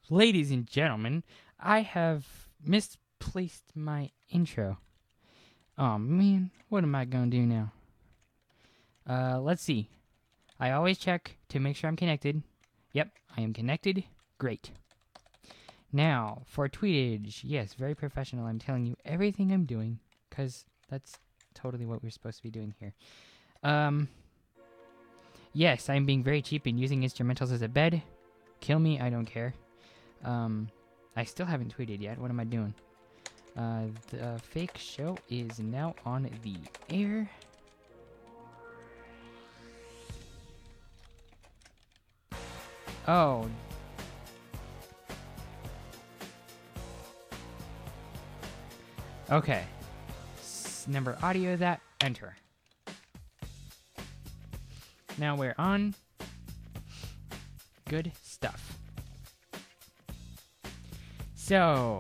Ladies and gentlemen, I have misplaced my intro. Oh man, what am I gonna do now? Let's see. I always check to make sure I'm connected. Yep, I am connected. Great. Now, for tweetage. Yes, very professional. I'm telling you everything I'm doing, because that's totally what we're supposed to be doing here. Yes, I'm being very cheap and using instrumentals as a bed. Kill me, I don't care. I still haven't tweeted yet. What am I doing? The fake show is now on the air. Oh. Okay. Number audio that, enter. Now we're on. Good stuff. So,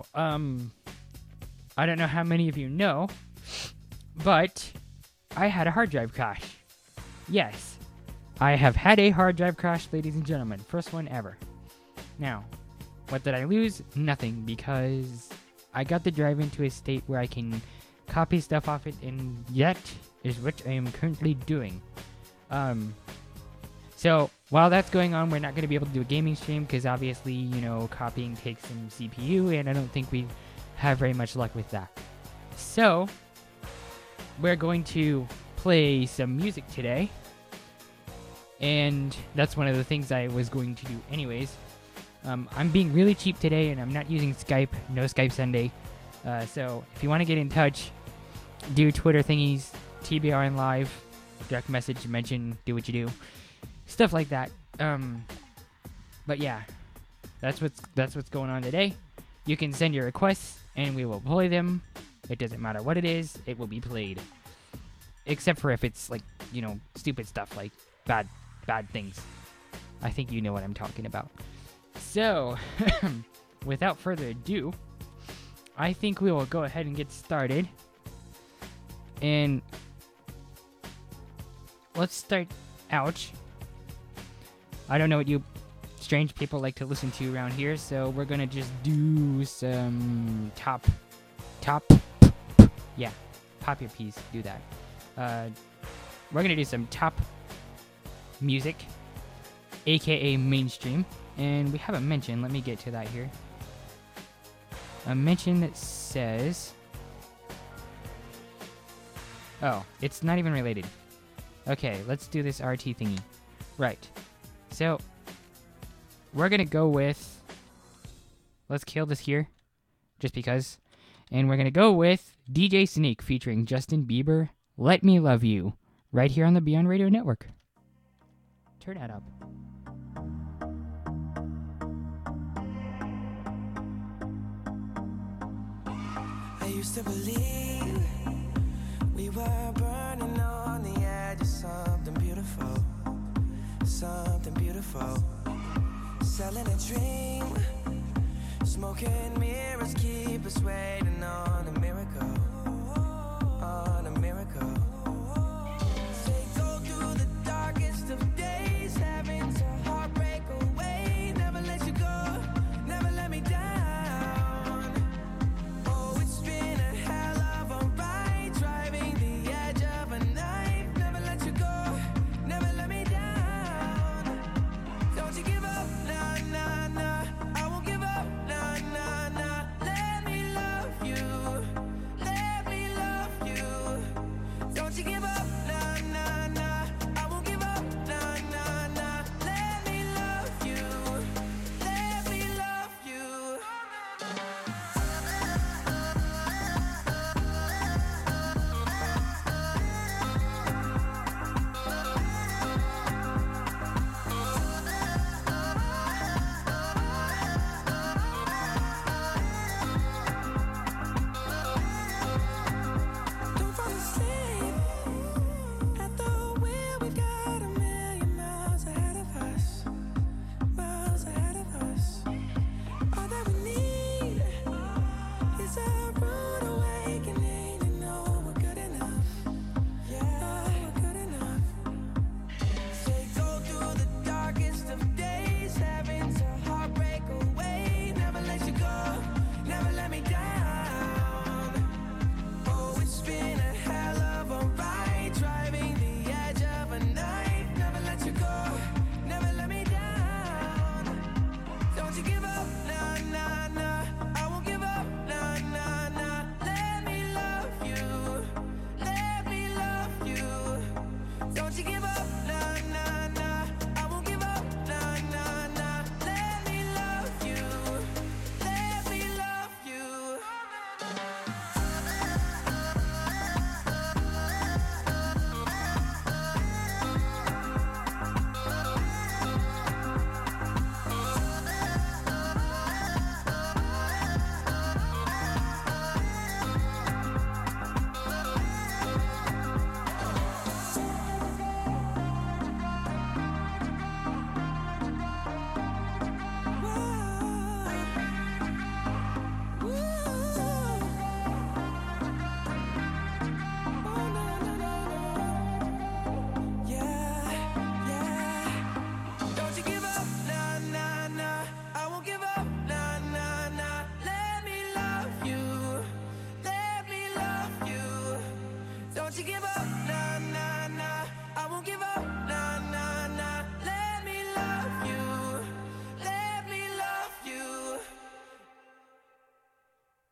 I don't know how many of you know, but I had a hard drive crash. Yes, I have had a hard drive crash, ladies and gentlemen. First one ever. Now, what did I lose? Nothing, because I got the drive into a state where I can copy stuff off it, and that is what I am currently doing. So, while that's going on, we're not going to be able to do a gaming stream because obviously, copying takes some CPU, and I don't think we have very much luck with that. So, we're going to play some music today, and that's one of the things I was going to do anyways. I'm being really cheap today, and I'm not using Skype. No Skype Sunday. So, if you want to get in touch, do Twitter thingies, TBRN Live, direct message, mention, do what you do. Stuff like that. But yeah, that's what's going on today. You can send your requests, and we will play them. It doesn't matter what it is; it will be played. Except for if it's like stupid stuff like bad things. I think you know what I'm talking about. So, without further ado, I think we will go ahead and get started. And let's start out. I don't know what you strange people like to listen to around here, so we're gonna just do some top. Yeah, pop your P's, do that. We're gonna do some top music, aka mainstream, and we have a mention. Let me get to that here. A mention that says, oh, it's not even related. Okay, let's do this RT thingy. Right. So, we're going to go with, let's kill this here, just because. And we're going to go with DJ Sneak featuring Justin Bieber, Let Me Love You, right here on the Beyond Radio Network. Turn that up. I used to believe we were burning on the edge of something beautiful. Something beautiful. Selling a dream. Smoking mirrors keep us waiting on a miracle. On a miracle. Say go through the darkest of days, having to heartbreak away. Never let you go, never let me down. Oh, it's been a hell of a ride, driving the edge of a knife. Never let you go, never let me down. Don't you give up, nah, nah, nah. I won't give up, nah, nah, nah. Let me love you, let me love you. Don't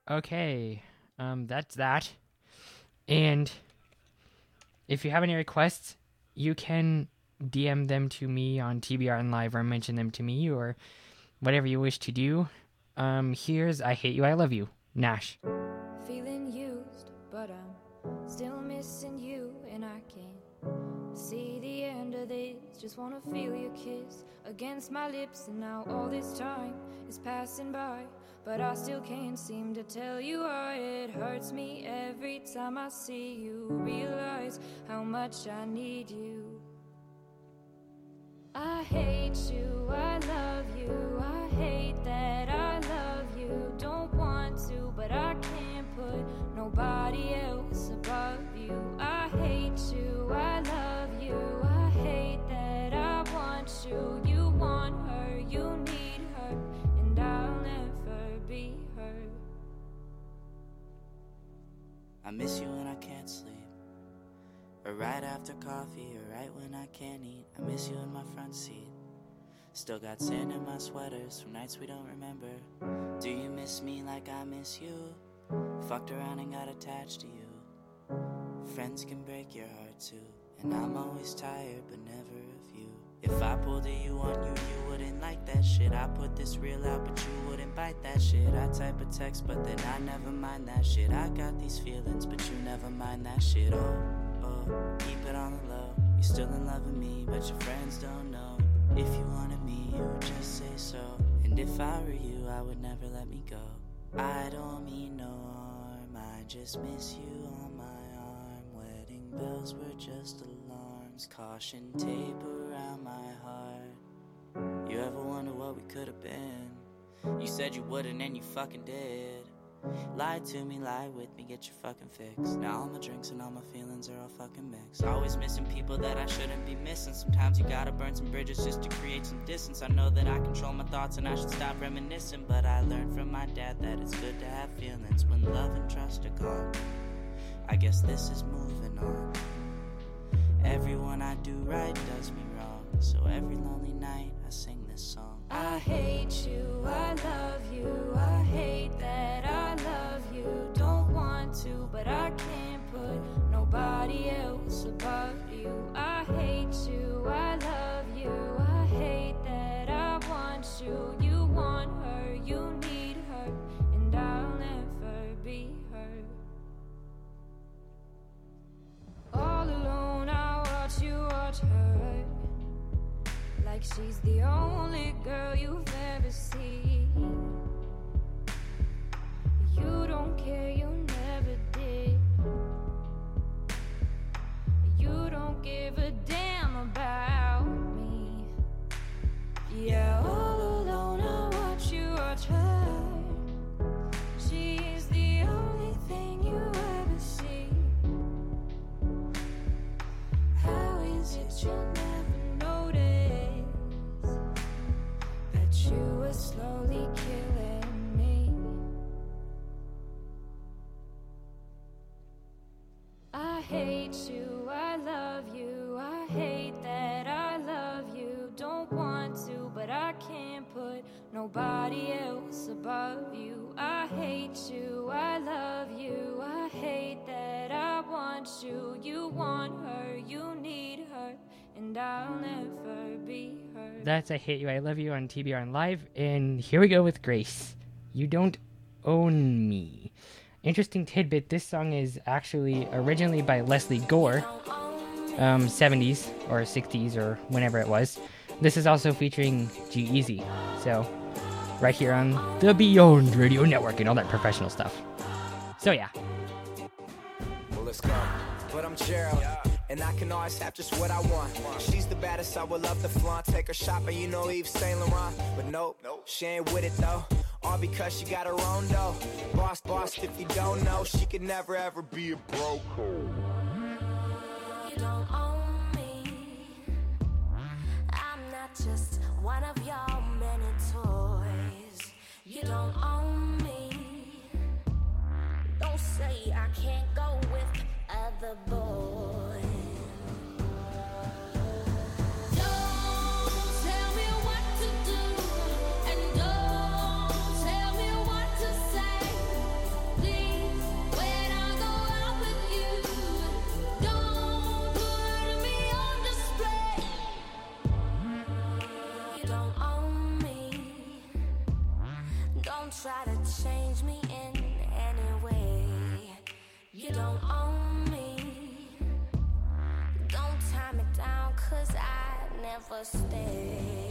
Okay, that's that. And if you have any requests, you can DM them to me on TBR Live or mention them to me or whatever you wish to do. Here's I Hate You, I Love You, Nash. Feeling used, but I'm still missing you, and I can't see the end of this. Just wanna feel your kiss against my lips, and now all this time is passing by, but I still can't seem to tell you why. It hurts me every time I see you, realize how much I need you. I hate you, I love you, I hate that I love you. Don't want to, but I can't put nobody else above you. I hate you, I love you, I hate that I want you. You want her, you need her, and I'll never be her. I miss you when I can't sleep, or right after coffee, or right when I can't eat. I miss you in my front seat. Still got sand in my sweaters from nights we don't remember. Do you miss me like I miss you? Fucked around and got attached to you. Friends can break your heart too, and I'm always tired but never of you. If I pulled a you on you, you wouldn't like that shit. I put this real out but you wouldn't bite that shit. I type a text but then I never mind that shit. I got these feelings but you never mind that shit. Oh, keep it on the low. You're still in love with me, but your friends don't know. If you wanted me, you would just say so. And if I were you, I would never let me go. I don't mean no harm, I just miss you on my arm. Wedding bells were just alarms, caution tape around my heart. You ever wonder what we could have been? You said you wouldn't and you fucking did. Lie to me, lie with me, get your fucking fix. Now all my drinks and all my feelings are all fucking mixed. Always missing people that I shouldn't be missing. Sometimes you gotta burn some bridges just to create some distance. I know that I control my thoughts and I should stop reminiscing, but I learned from my dad that it's good to have feelings when love and trust are gone. I guess this is moving on. Everyone I do right does me wrong, so every lonely night I sing this song. I hate you, I love you, I hate that I love you. Don't want to, but I can't put nobody else above you. I hate you, I love you, I hate that I want you. You want her, you need her, and I'll never be her. All alone I watch her, like she's the only girl you've ever seen. You don't care, you never did. You don't give a damn about me. Yeah, all alone I watch her. She is the only thing you ever see. How is it you never notice that you were slowly killing me? I hate you, I love you, I hate that I love you. Don't want to, but I can't put nobody else above you. I hate you, I love you, I hate that I want you. You want her, you need her, and I'll never be her. That's I Hate You, I Love You on TBR Live. And here we go with Grace. You Don't Own Me. Interesting tidbit, this song is actually originally by Leslie Gore, 70s or 60s or whenever it was. This is also featuring G-Eazy. So, right here on the Beyond Radio Network and all that professional stuff. So yeah. Well, let's go. But I'm Gerald, and I can always have just what I want. She's the baddest, I would love to flaunt. Take her shopping, you know Yves Saint Laurent. But nope, she ain't with it though. All because she got her own dough. Boss, if you don't know, she could never ever be a broke. You don't own me. I'm not just one of your many toys. You don't own me. Don't say I can't go with other boys. Don't tell me what to do, and don't tell me what to say. try to change me in any way. You don't own me. Don't tie me down, 'cause I never stay.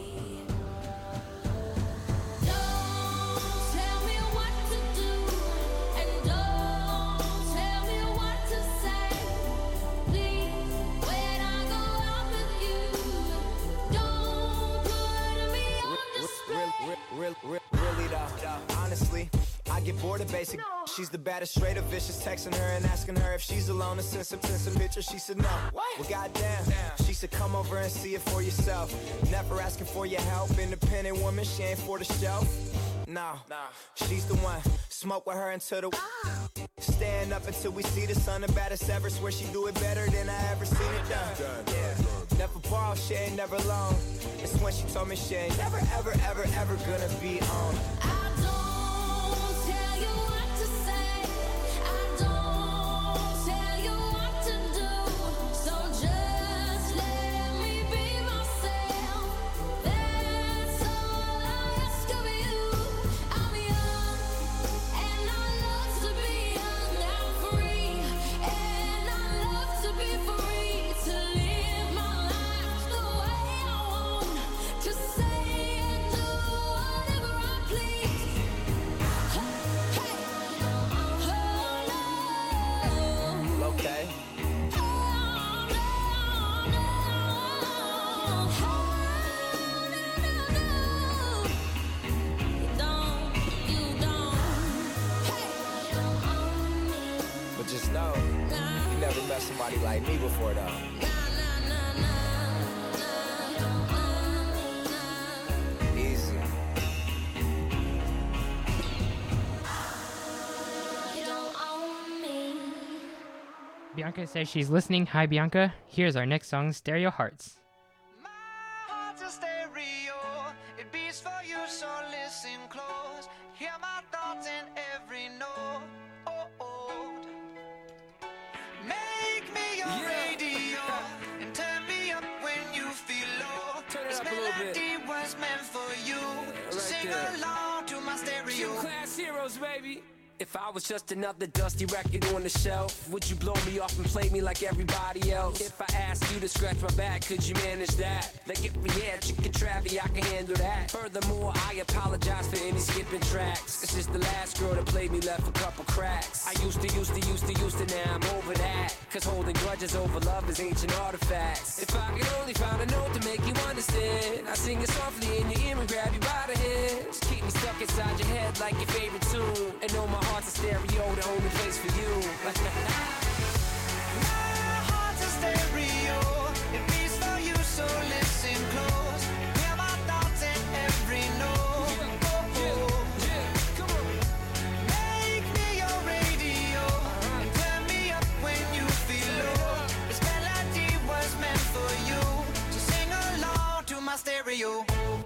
Don't tell me what to do, and don't tell me what to say. Please, when I go out with you, don't put me on display. Really though, honestly, I get bored of basic. She's the baddest, straight up vicious. Texting her and asking her if she's alone and send some pictures. She said no. Well, goddamn. She said come over and see it for yourself. Never asking for your help. Independent woman, she ain't for the show. No, she's the one. Smoke with her until the stand up until we see the sun. The baddest ever. Swear she do it better than I ever seen it done. Yeah. Never borrow, she ain't never alone. It's when she told me she ain't never, ever, ever, ever gonna be on. I don't tell you what to say. I don't tell you what to do. So just let me be myself. That's all I ask of you. I'm young and I love to be young. I'm free and I love to be free. To live my life the way I want. To say and do whatever I please. Hey, Okay. But just know, you never met somebody like me before though. Easy. You don't own me. Bianca says she's listening. Hi, Bianca. Here's our next song, Stereo Hearts. My heart's a stereo, it beats for you, so listen close. Hear my thoughts in every note. Make me your radio and turn me up when you feel low. This melody was meant for you, so sing along to my stereo. Class heroes, baby. If I was just another dusty record on the shelf, would you blow me off and play me like everybody else? If I asked you to scratch my back, could you manage that? Like if we had chicken Travie, I can handle that. Furthermore, I apologize for any skipping tracks. It's just the last girl that played me left a couple cracks. I used to, now I'm over that. Cause holding grudges over love is ancient artifacts. If I could only find a note to make you understand, I sing it softly in your ear and grab you by the hands. Keep me stuck inside your head like your favorite tune. And know my heart's a stereo, the only place for you. My heart's a stereo, it beats for you, so listen close. Hear my thoughts in every note. Come on. Make me your radio and turn me up when you feel low. This melody was meant for you, so sing along to my stereo.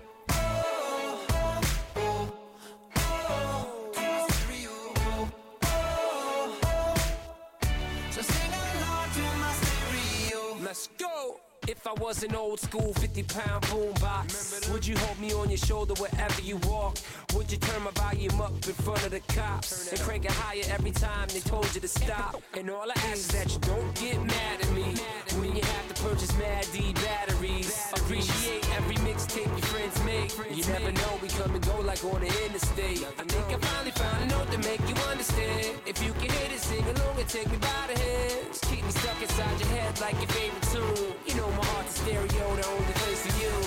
Let's go. If I was an old school 50-pound boombox, would you hold me on your shoulder wherever you walk? Would you turn my volume up in front of the cops and crank it higher every time they told you to stop? And all I ask is that you don't get mad at me when you have to purchase Mad D batteries. Appreciate every mixtape your friends make. You never know, we come and go like on the interstate. I think I finally found a note to make you understand. If you can hit it, sing along and take me by the hands. Keep me stuck inside your head like your favorite tune. You know my heart's a stereo, the only place for you.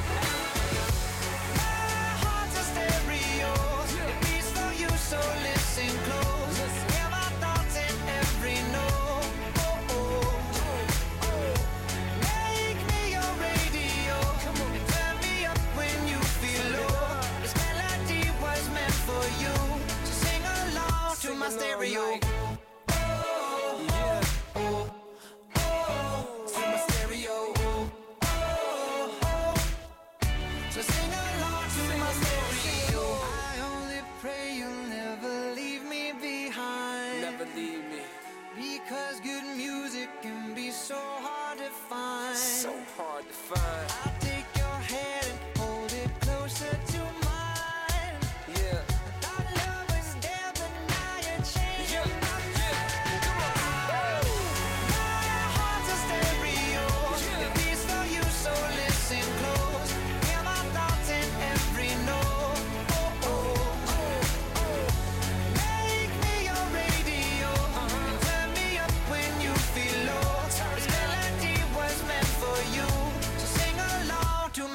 My heart's a stereo, it beats for you, so listen close. Hear my thoughts in every note. Make me your radio and turn me up when you feel low. This melody was meant for you, so sing along to my stereo.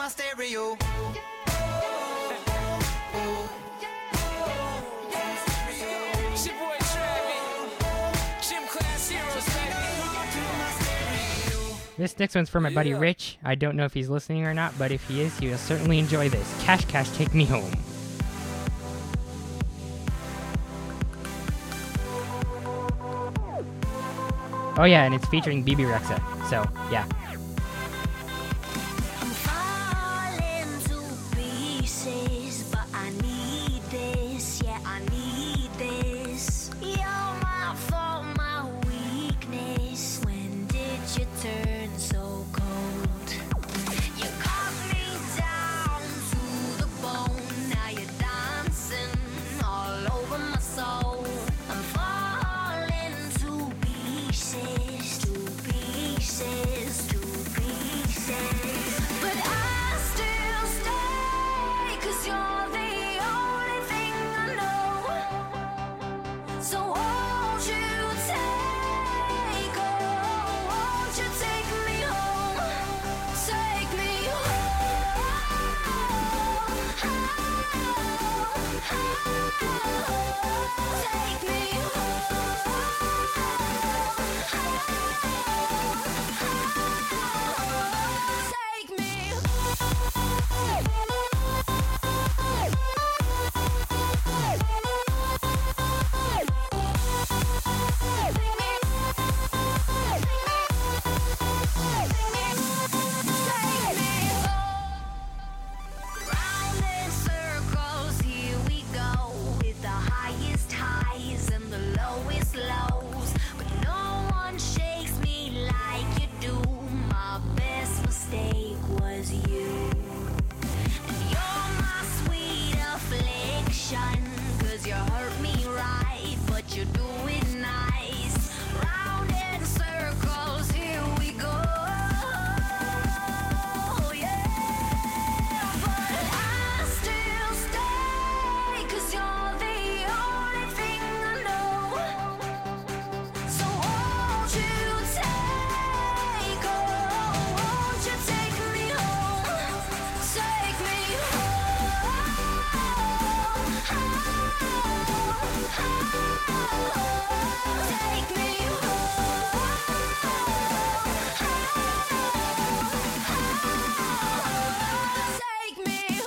stereo. It's your boy Travis. Gym class heroes, baby. This next one's for my buddy Rich. I don't know if he's listening or not, but if he is, he will certainly enjoy this. Cash Cash, Take Me Home. Oh yeah, and it's featuring BB Rexa. So, yeah. I'm falling to pieces, but I need this, yeah, I need this. You're my fault, my weakness. When did you turn so cold? You cut me down to the bone. Now you're dancing all over my soul. I'm falling to pieces, to pieces, to pieces. But I still stay, 'cause you're the only thing I know. So won't you take, oh, won't you take me home? Take me home. Take me Take me Round in circles, here we go, with the highest highs and the lowest lows. But no one shakes me like you do. My best mistake was you. And you're my sweet affliction, 'cause you hurt me right, but you do it nice. Round in circles, here we go. Yeah. But I still stay, 'cause you're the only thing I know. So won't you take, oh, won't you take me home? Take me Take me Take me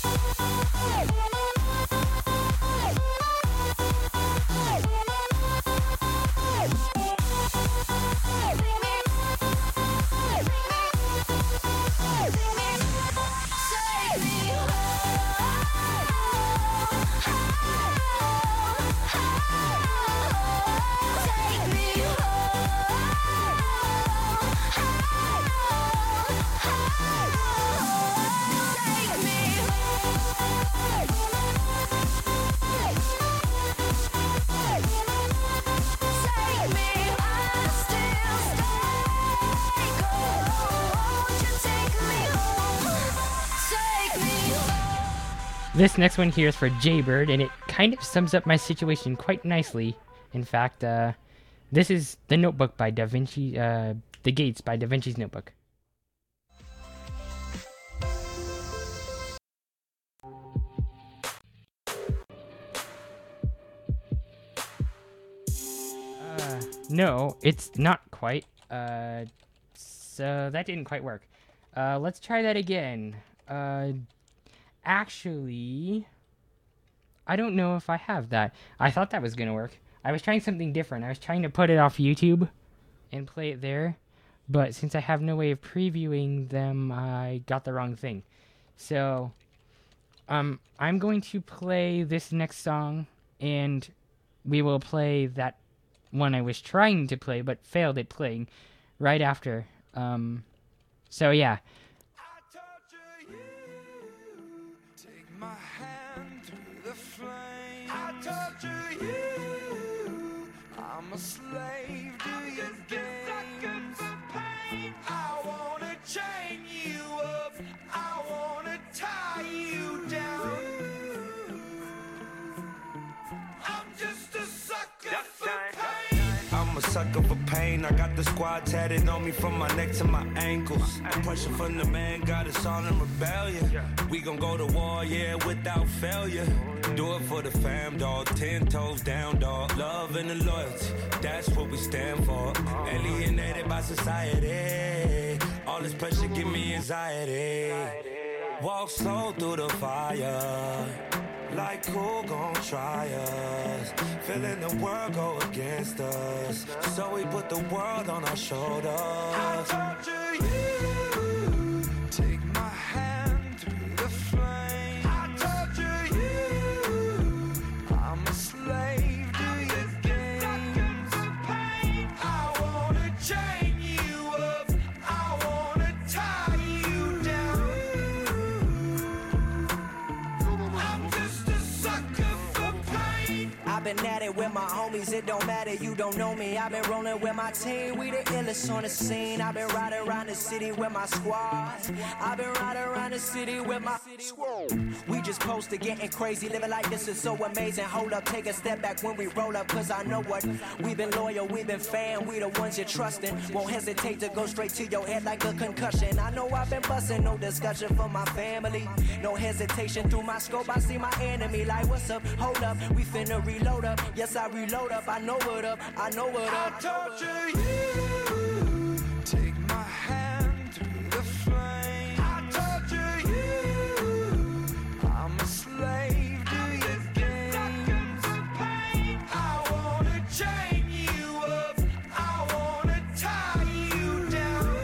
This next one here is for Jaybird, and it kind of sums up my situation quite nicely. In fact, this is The Notebook by Da Vinci, The Gates by Da Vinci's Notebook. No, it's not quite. So that didn't quite work. Let's try that again. Actually, I don't know if I have that. I thought that was gonna work. I was trying something different. I was trying to put it off YouTube and play it there, but since I have no way of previewing them, I got the wrong thing. So, I'm going to play this next song, and we will play that one I was trying to play but failed at playing right after. So yeah. I torture you. Take my hand through the flame. I torture you. I'm a slave to your games. I wanna chain you up. I wanna tie you down. I'm just a sucker for pain. I'm I'm a sucker for pain. I got the squad tatted on me from my neck to my ankles. Pressure from the man got us all in rebellion. We gon' go to war, yeah, without failure. Do it for the fam, dog. 10 toes down, dog. Love and the loyalty, that's what we stand for. Alienated by society. All this pressure give me anxiety. Walk slow through the fire. Like who gon' try us? Feeling the world go against us. So we put the world on our shoulders. I torture you. Take my hand through the flame. I torture you. I'm a slave to your games. I wanna chain you up. I wanna tie you down. I'm just a sucker for pain. I've been at it with my homies, it don't matter, you don't know me. I've been rolling with my team, we the illest on the scene. I've been riding around the city with my squad. I've been riding around the city with my squad. We just posted getting crazy, living like this is so amazing. Hold up, take a step back when we roll up, cause I know what. We've been loyal, we've been fan, we the ones you're trusting. Won't hesitate to go straight to your head like a concussion. I know I've been busting, no discussion for my family. No hesitation, through my scope I see my enemy. Like what's up, hold up, we finna reload up. Yes, I reload up, I know what up, I know what up. I torture you. Take my hand through the flame. I torture you. I'm a slave to your games. I wanna chain you up. I wanna tie you down.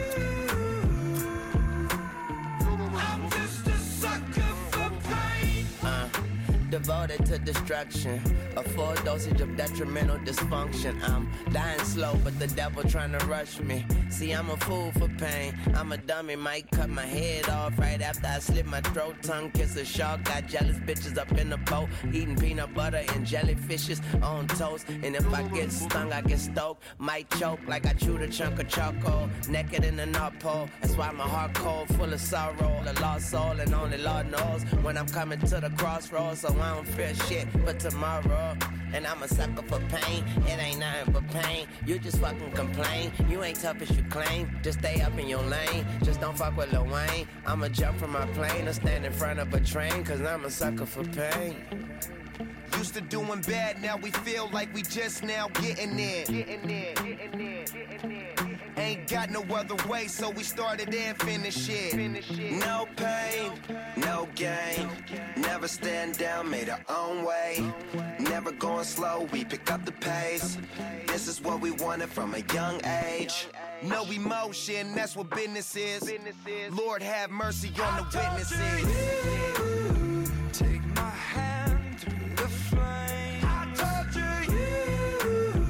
I'm just a sucker for pain. Devoted to destruction, a full dosage of detrimental dysfunction. I'm dying slow, but the devil trying to rush me. See, I'm a fool for pain. I'm a dummy, might cut my head off right after I slit my throat. Tongue kiss a shark, got jealous bitches up in the boat, eating peanut butter and jellyfishes on toast. And if I get stung, I get stoked, might choke like I chewed a chunk of charcoal. Naked in the North Pole, that's why my heart cold, full of sorrow. A lost soul, and only Lord knows when I'm coming to the crossroads. So I don't fear shit but tomorrow. And I'm a sucker for pain, it ain't nothing but pain. You just fucking complain, you ain't tough as you claim. Just stay up in your lane, just don't fuck with Lil Wayne. I'ma jump from my plane or stand in front of a train, cause I'm a sucker for pain. Used to doing bad, now we feel like we just now getting there. Ain't got no other way, so we started and finished it. No pain, no gain. Never stand down, made our own way. Never going slow, we pick up the pace. This is what we wanted from a young age. No emotion, that's what business is. Lord have mercy on the witnesses. Take my hand through the flame. I torture you.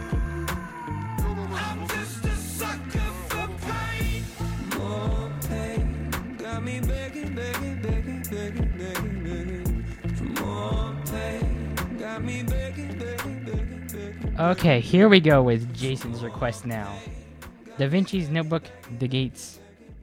I'm just a sucker for pain. More pain got me begging, begging, begging, begging, begging, begging. For more pain got me begging, begging, begging, begging. Okay, here we go with Jason's request now. Da Vinci's Notebook, The Gates.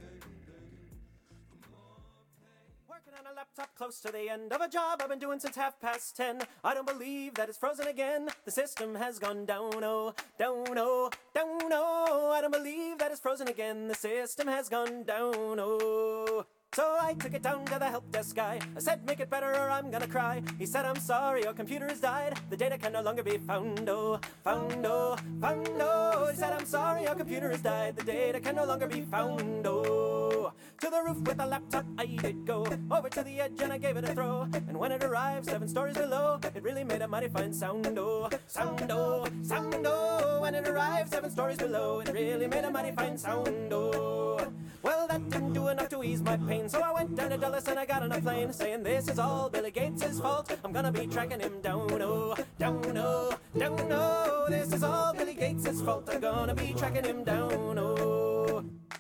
Close to the end of a job I've been doing since 10:30. I don't believe that it's frozen again. The system has gone down, oh, down, oh, down, oh. I don't believe that it's frozen again. The system has gone down, oh. So I took it down to the help desk guy. I said, make it better or I'm gonna cry. He said, I'm sorry, your computer has died. The data can no longer be found, oh, found, oh, found, oh. He said, I'm sorry, your computer has died. The data can no longer be found, oh. To the roof with the laptop I did go. Over to the edge and I gave it a throw. And when it arrived 7 stories below, it really made a mighty fine sound, oh, sound, oh, sound, oh. When it arrived 7 stories below, it really made a mighty fine sound, oh. Well, that didn't do enough to ease my pain, so I went down to Dallas and I got on a plane, saying this is all Billy Gates' fault. I'm gonna be tracking him down, oh, down, oh, down, oh. This is all Billy Gates' fault. I'm gonna be tracking him down, oh.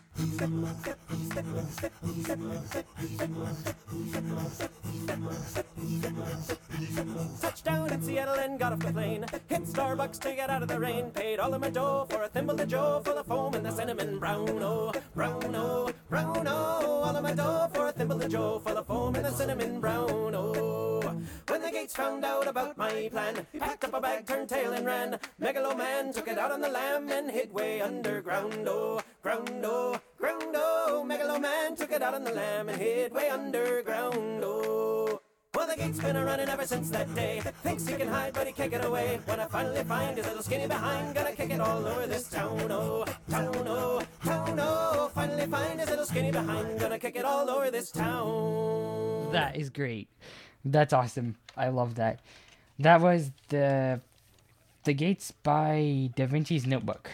Touchdown in Seattle and got off the plane. Hit Starbucks to get out of the rain. Paid all of my dough for a thimble of joe full of foam and the cinnamon brown, oh, brown, oh, brown, oh. All of my dough for a thimble of joe full of foam and the cinnamon brown, oh. When the gate Gates found out about my plan. He packed up a bag, turned tail and ran. Megaloman took it out on the lam and hid way underground. Oh, ground, oh, ground, oh. Megaloman took it out on the lam and hid way underground. Oh. Well, the Gates been a-running ever since that day. Thinks he can hide, but he can't get away. When I finally find his little skinny behind, gonna kick it all over this town, oh, town, oh, town, oh. Finally find his little skinny behind, gonna kick it all over this town. That is great. That's awesome. I love that. That was the Gates by Da Vinci's Notebook.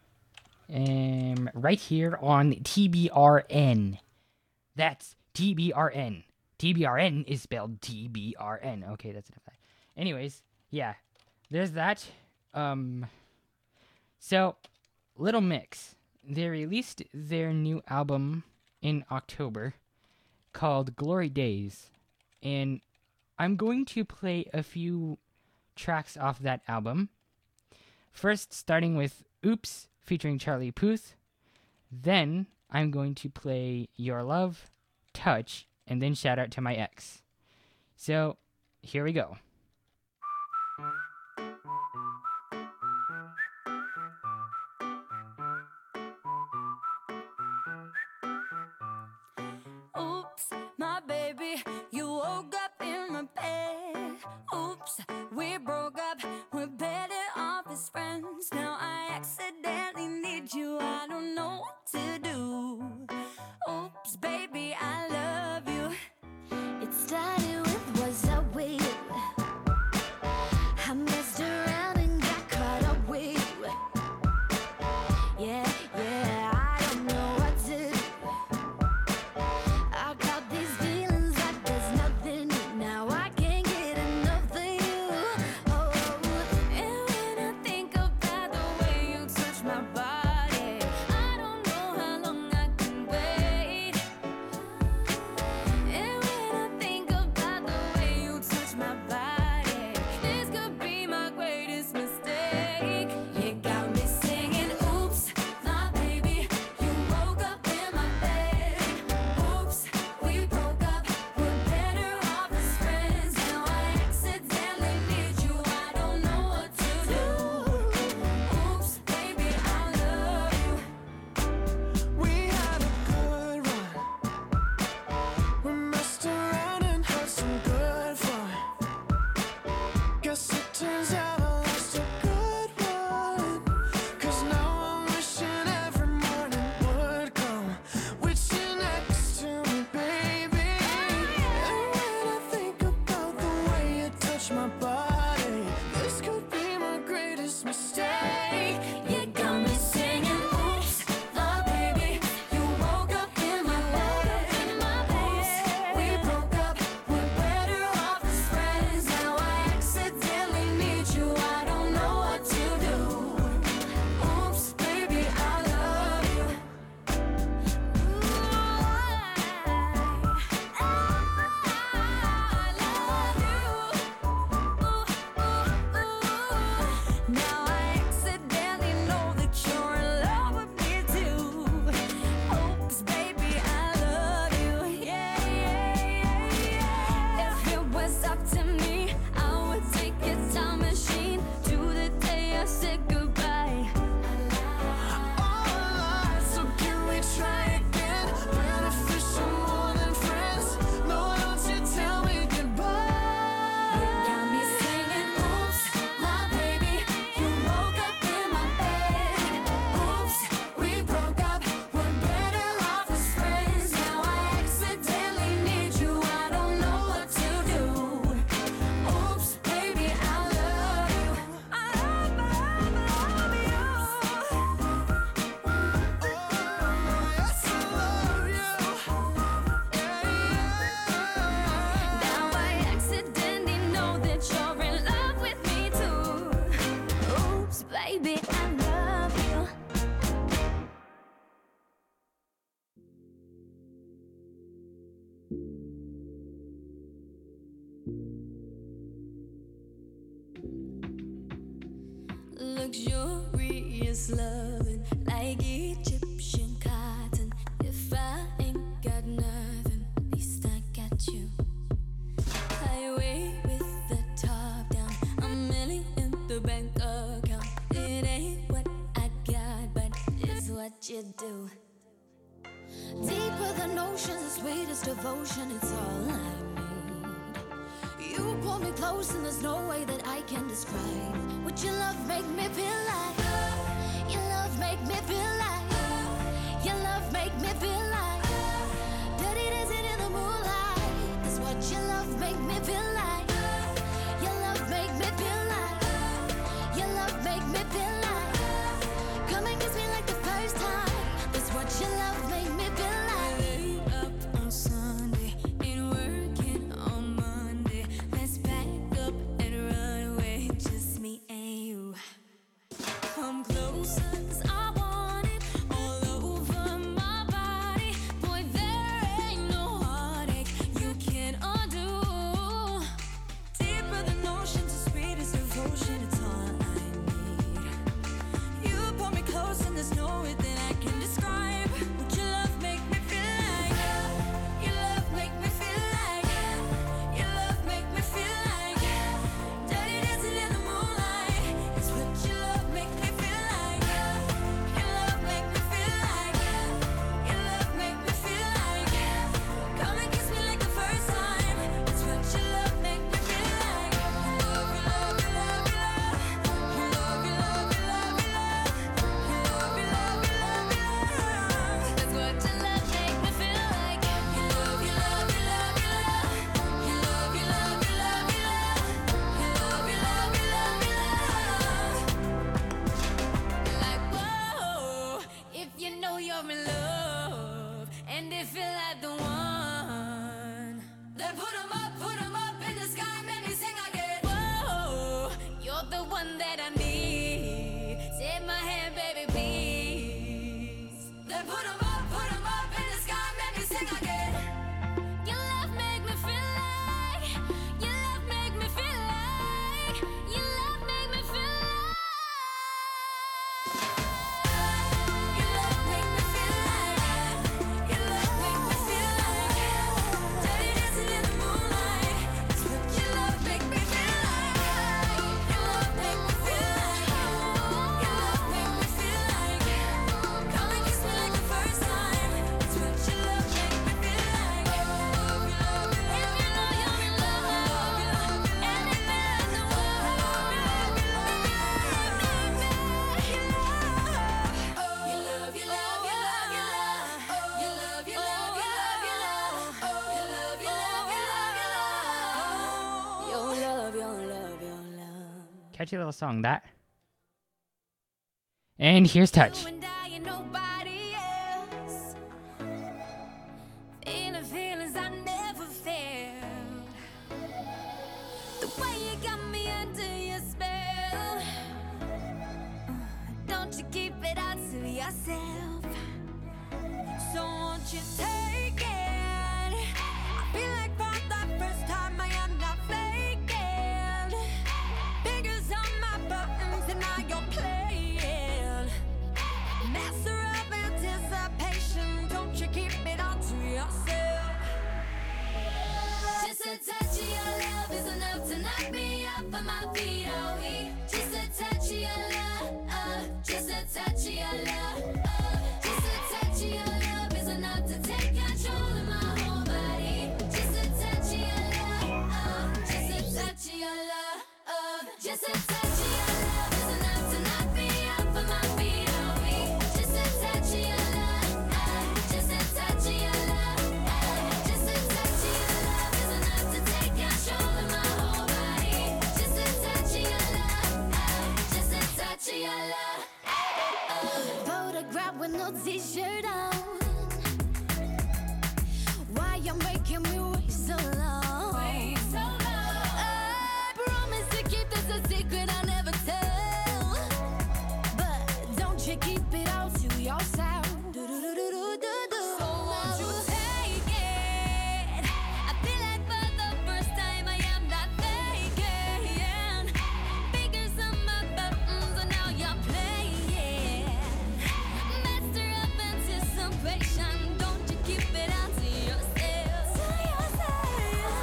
Right here on TBRN. That's TBRN. TBRN is spelled TBRN. Okay, that's enough of that. Anyways, yeah, there's that. So, Little Mix. They released their new album in October called Glory Days. And I'm going to play a few tracks off that album. First, starting with Oops, featuring Charlie Puth. Then, I'm going to play Your Love, Touch, and then Shout Out to My Ex. So, here we go. Oops, my baby, you woke up in my bed. Oops, we broke up, we're better off as friends. Now I accidentally need you, I don't know what to do. Oops, baby, I love you. It started with was I with you? I messed around and got caught up with you. Yeah, I don't know what to do. I got these feelings like there's nothing new. Now I can't get enough of you. Oh, and when I think about the way you touch my body, I don't know how long I can wait. And when I think about the way you touch my body, this could be my greatest mistake. You got me singing, oops, my baby, you woke up in my bed. Oops, we broke up, we're better off as friends. Now I accidentally need you, I don't know what to do. Oops, baby, I love you. We had a good run. We messed around and had some good fun. Guess it turns out I lost a good one. 'Cause now I'm wishing every morning would come with you next to me, baby. And when I think about the way you touch my body, this could be my greatest mistake. You got me singing, oops, my baby, you woke up in my bed. Oops, we broke up, we're better off as friends. Now I accidentally need you, I don't know what to do. Oops, baby, I love you. Now I accidentally know that you're in love with me too. Oops, baby, I love you. Yeah. If it was up to me, I would take a time machine to the day I said goodbye. So can we try again? Beneficial more than friends. No, don't you tell me goodbye. You got me singing, oops, my baby, you woke up in my bed. Oops, we broke up, we're better off as friends. Now I accidentally need you, I don't know what to do. Oops, baby, I love you. I love you. Yes, I love you. Now I accidentally know that you're in love with me too. Oops, baby, I love you. Luxurious loving like Egyptian cotton. If I ain't got nothing, at least I got you. Highway with the do. Deeper than oceans, the sweetest devotion, it's all I need. You pull me close and there's no way that I can describe what your love make me feel like. Your love make me feel like. Your love make me feel like. Dirty dancing in the moonlight. That's what your love make me feel like. Your love make me feel like. Your love make me feel like. Come and kiss me like the first time. That's what your love make me feel like. Late up on Sunday, ain't working on Monday. Let's back up and run away, just me and you. Come closer, 'cause I want it all over my body. Boy, there ain't no heartache you can undo. Deeper than oceans, the sweetest devotion, it's all I need. You pull me close and there's no way that I can describe what your love make me feel like. Your love make me feel like. Your love make me feel like. Dirty dancing in the moonlight. It's what your love make me feel like. Your love make me feel like. Your love make me feel like. Come and kiss me like the first time. It's what your love make me feel like. Love, love, love, love. Love, love, love, love. Love, love, love, love. That's what your love make me feel like. You love, you love, you love, you love. You love, you love, you love, you love. You love, you love, you love, you love. Like, whoa, if you know you're in love, and if you're like the one, then put 'em up in the sky, make me sing again. Whoa, you're the one that I need. Take my hand, baby, please. Then put 'em up in the sky, make me sing again. Your love make me feel like. Your love make me feel like. Your love make me feel like. Your love make me feel like. Your love make me feel like. Dirty dancing in the moonlight. It's what your love make me feel like. Your love make me feel like. Your love make me feel like. Come and kiss me like the first time. It's what your love make me feel like. Love, love, love. If you know you're in love, and if you're like the one, you love, you love, you love, you love. You love, you love, you love, you love. You love, you love, you love, you love. Your love, your love, your love. Catchy little song, that. And here's Touch. You and I and nobody else. Feeling feelings I never felt. The way you got me under your spell. Don't you keep it all to yourself. So won't you take it? I feel like for the first time I am not faking. Fingers on my buttons and now you're playing. Master of anticipation, don't you keep it all to yourself. Just a touch of your love is enough to knock me off of my feet, oh just a touch of your love, just a touch of your love, just a touch of your love is enough to take control of my whole body. Just a touch of your love, just a touch of your love, just a touch of your love is enough to knock me off of my feet, oh just a touch of your love, just a touch of your love, just a touch of your love is enough to take control of my whole body. Just a touch of your love, just a touch of your love. Photograph with no t-shirt on. Why you making me wait so long? Wait so long. I promise to keep this a secret I'll never tell. But don't you keep it all to yourself. Do-do-do-do-do-do. So won't you take it? I feel like for the first time I am not faking. Fingers on my buttons and now you're playing. Master of anticipation, don't you keep it all to yourself. To yourself.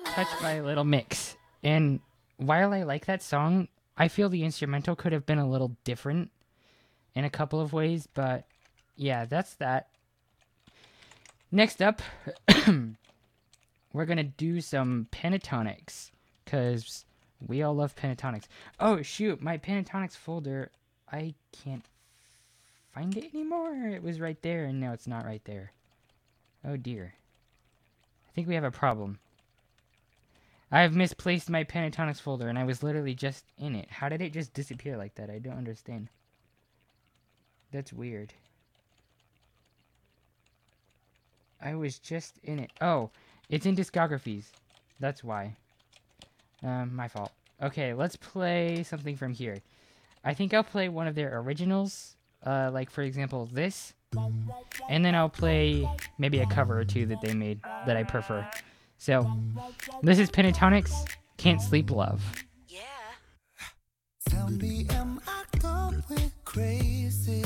Touched by Little Mix. And while I like that song, I feel the instrumental could have been a little different in a couple of ways, but yeah, that's that. Next up, we're going to do some pentatonics, because we all love pentatonics. Oh, shoot, my pentatonics folder, I can't find it anymore. It was right there, and now it's not right there. Oh, dear. I think we have a problem. I have misplaced my pentatonics folder, and I was literally just in it. How did it just disappear like that? I don't understand. That's weird. I was just in it. Oh, it's in discographies. That's why. My fault. Okay, let's play something from here. I think I'll play one of their originals. Like, for example, this. And then I'll play maybe a cover or two that they made that I prefer. So, this is Pentatonics, Can't Sleep Love. Tell me, am I going crazy?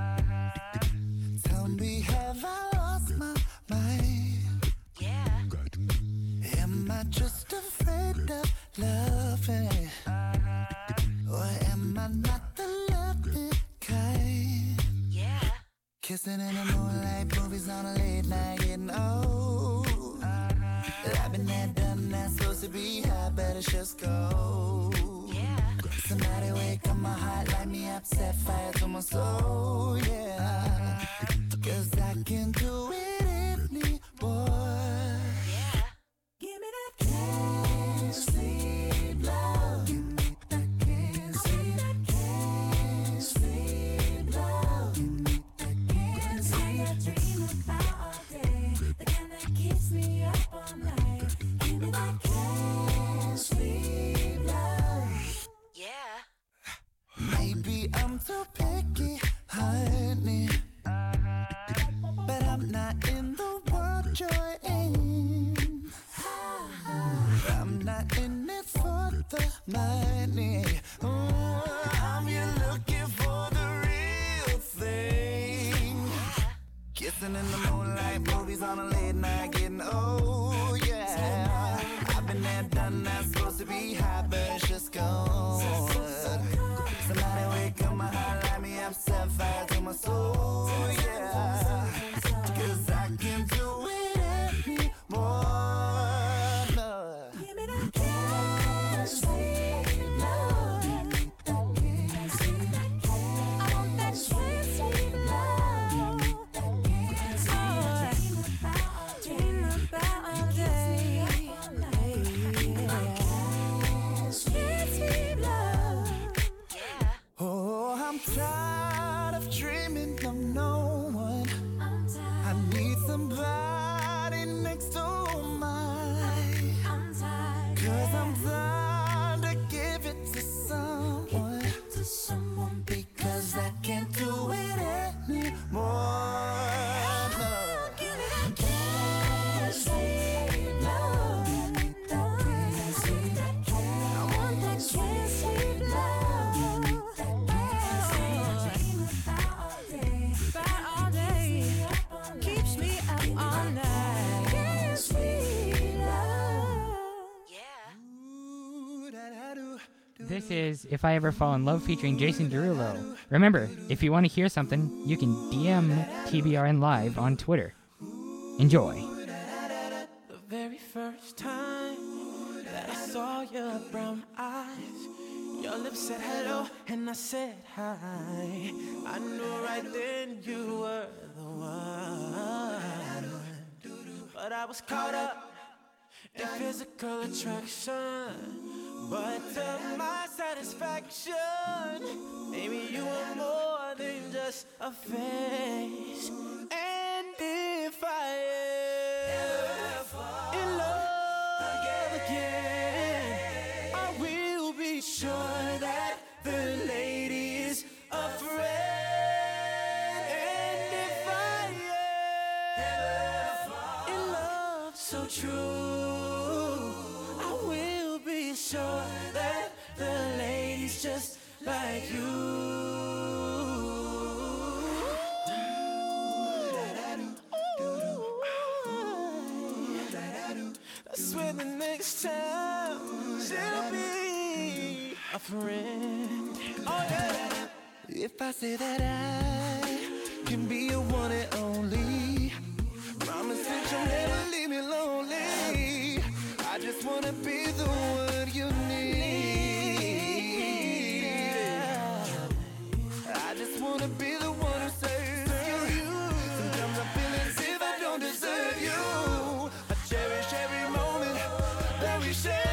Tell me, have I lost my mind? Am I just afraid of loving? Or am I not the loving kind? Kissing in the moonlight, movies on a late night, getting old. I've been there, done that, supposed to be high, better just go. Somebody wake up my heart, light me up, set fire to my soul, yeah. 'Cause I can't do it anymore. Give me that can't sleep love. Give me that can't sleep, can't sleep love. Give me that can't sleep. I dream about all day, the kind that keeps me up all night. Give me that can't sleep love. Maybe I'm too picky, honey, but I'm not in the world you're in. I'm not in it for the money. I'm here looking for the real thing. Kissing in the moonlight, movies on a late night, getting old, yeah. I've been there, done that, supposed to be high, but it's just gone. Somebody wake up my heart, light me up, set fire to my soul, yeah. 'Cause I can't do it anymore, no. Give me that can't sleep love. Give me that can't sleep. I want that can't sleep love. That can't sleep. Dream about all day. Can't sleep love. Oh, I'm tired of dreaming of no one. I need somebody next to mine. 'Cause I'm tired to give it to someone. Because I can't do it anymore. No. Give me that can't sleep love. That can't sleep. I want that can't sleep love. Keeps me up all night. Can't sleep love. This is If I Ever Fall in Love featuring Jason Derulo. Remember, if you want to hear something, you can DM TBRN Live on Twitter. Enjoy. The very first time that I saw your brown eyes, your lips said hello and I said hi. I knew right then you were the one. But I was caught up in physical attraction. But to my satisfaction, maybe you were more than just a face. And if I ever fall in love again, I will be sure that the lady is a friend. And if I ever fall in love so true, I will be sure that the lady's just like you. I swear the next time she'll be a friend. Oh yeah. If I say that I can be your one and only, promise that you'll never leave me lonely. I just wanna be the one you need. I just wanna be the one who serves you. Sometimes I feel as if I don't deserve you. I cherish every moment that we share.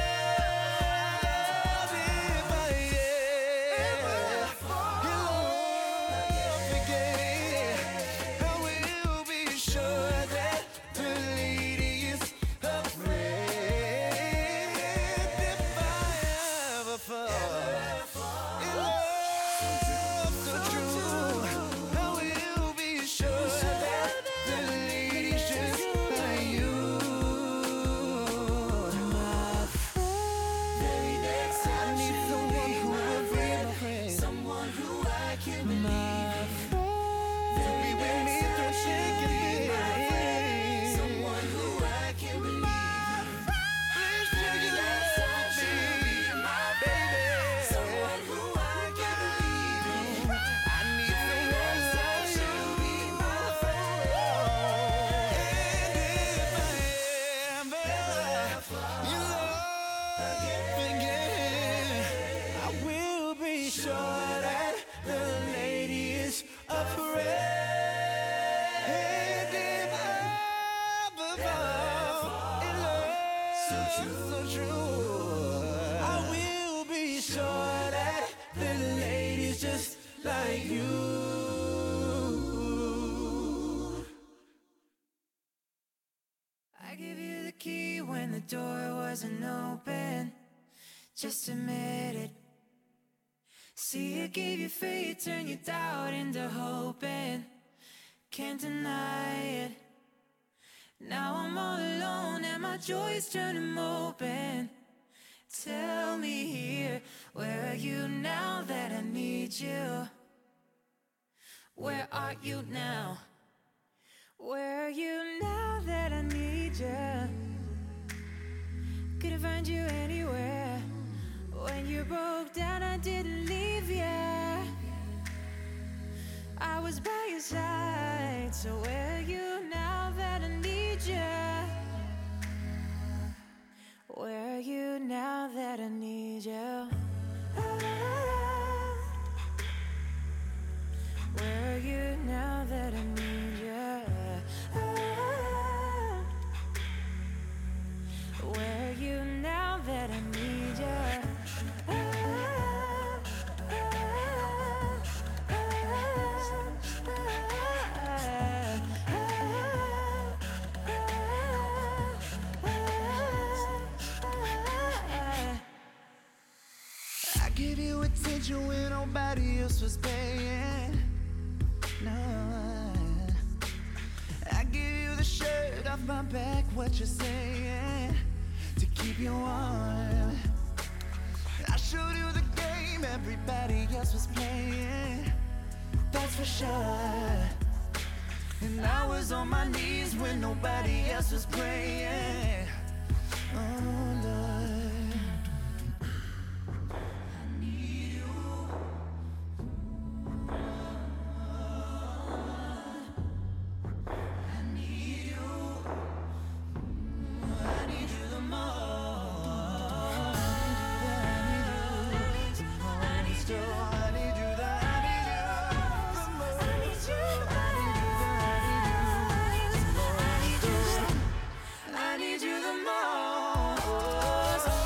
Just admit it. See, it gave you faith, turn your doubt into hope, and can't deny it. Now I'm all alone and my joys turning open. Tell me here, where are you now that I need you? Where are you now? Where are you now that I need you? Couldn't find you anywhere. When you broke down, I didn't leave you. I was by your side. So where are you now that I need you? Where are you now that I need you? Where are you now that I need you? Where are you now that I need you? I give you attention when nobody else was paying. No, I give you the shirt off my back, what you're saying, to keep you warm. I showed you the game everybody else was playing, that's for sure. And I was on my knees when nobody else was praying. Oh Lord, I need you the most.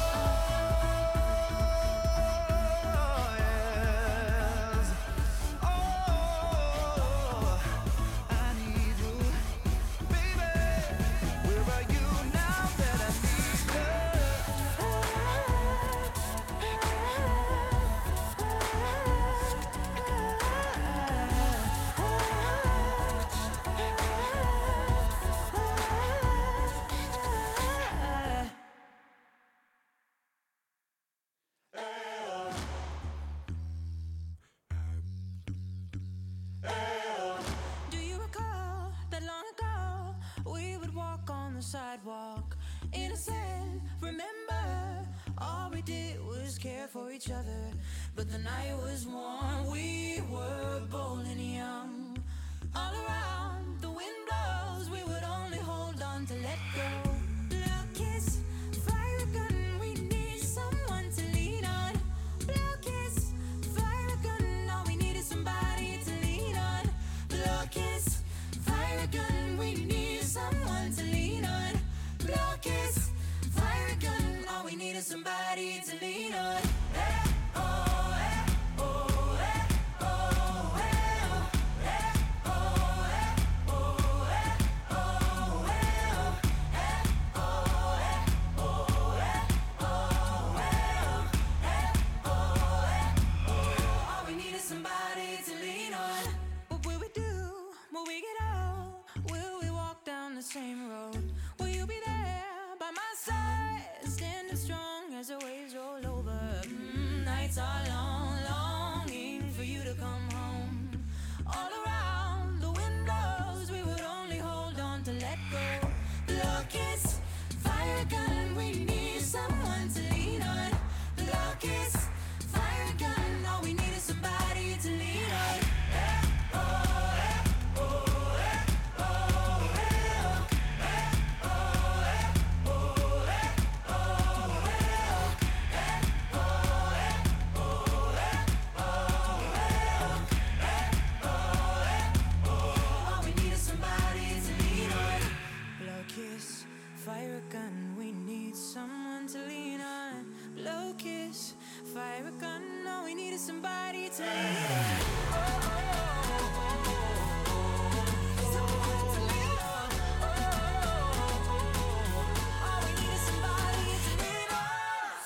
each other, but the night was warm. We were bold and young. All around, the wind blows. We would only hold on to let go. Blow kiss, fire gun. We need someone to lean on. Blow kiss, fire gun. All we need is somebody to lean on. Blow kiss, fire gun. We need someone to lean on. Blow kiss, fire gun. All we need is somebody to lean on. Eh, oh, eh, oh, eh, oh, eh, oh, eh, oh, eh, oh, eh, oh, eh, oh, eh, oh, eh, oh, eh, oh, eh, oh, oh. All we need is somebody to lean on. What will we do? Will we get out? Will we walk down the same road? Will you be there by my side, standing strong as the waves roll over? Nights are long, longing for you to come home. All around, the wind blows. We would only hold on to let go. Blow kiss, fire gun. We need someone to lean on. Blow kiss, fire gun. All we need is somebody to lean on. Eh, oh, eh, oh, eh, oh, eh, oh, eh, oh, eh, oh, eh, oh, eh, oh, eh, oh, eh, all we need is somebody to lean on. Blow kiss, fire gun. We need someone to lean on. Blow kiss, fire gun. All we need is somebody to lean on. Someone to lean on. All we need is somebody to lean on.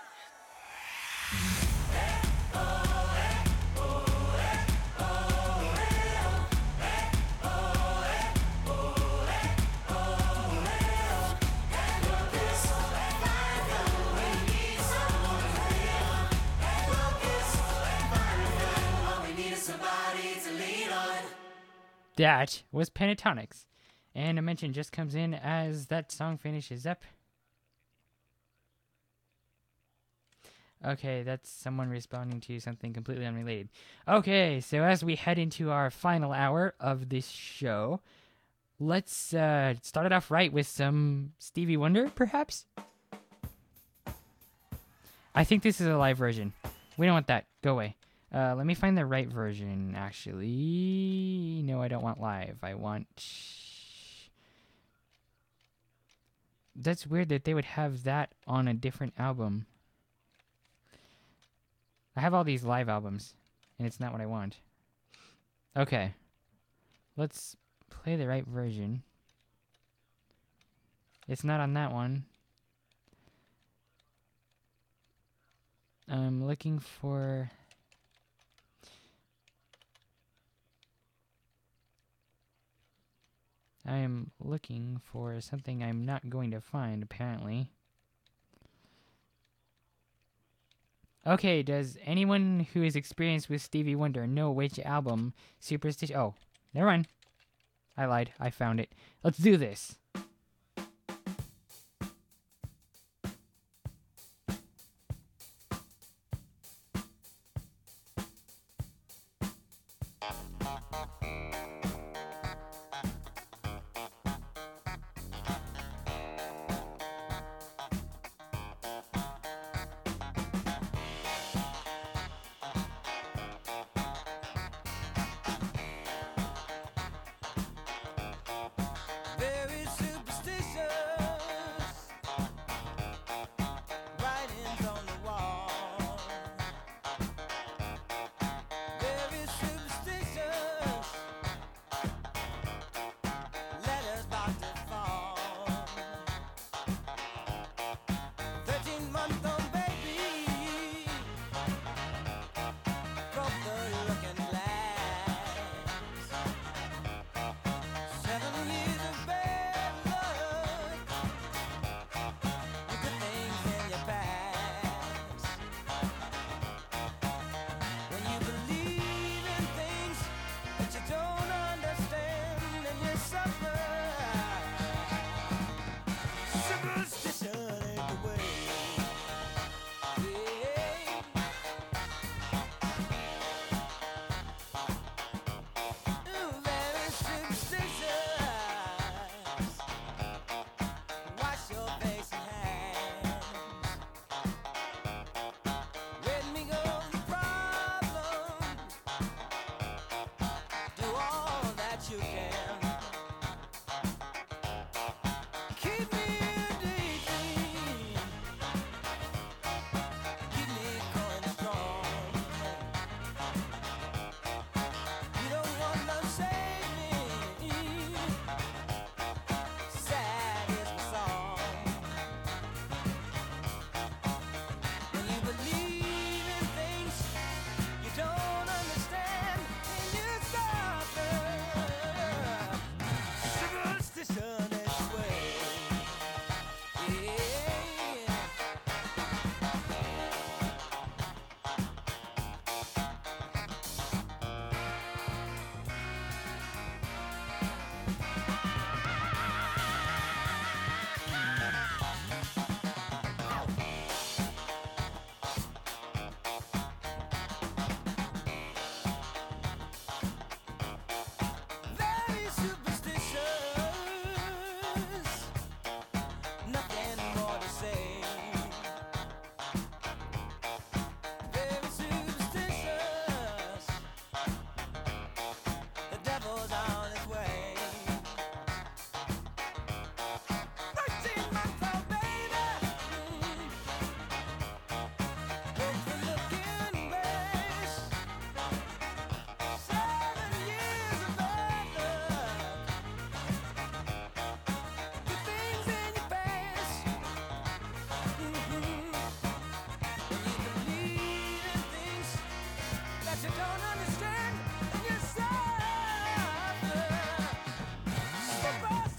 That was Pentatonics. And a mention just comes in as that song finishes up. Okay, that's someone responding to something completely unrelated. Okay, so as we head into our final hour of this show, let's start it off right with some Stevie Wonder, perhaps? I think this is a live version. We don't want that. Go away. Let me find the right version, actually. No, I don't want live. I want... That's weird that they would have that on a different album. I have all these live albums, and it's not what I want. Okay. Let's play the right version. It's not on that one. I'm looking for... I am looking for something I'm not going to find, apparently. Okay, does anyone who is experienced with Stevie Wonder know which album Superstition... Oh, never mind. I lied. I found it. Let's do this. Very superstitious. Writings on the wall. Very superstitious. Letters about to fall. 13-month-old baby broke the looking glass. 7 years of bed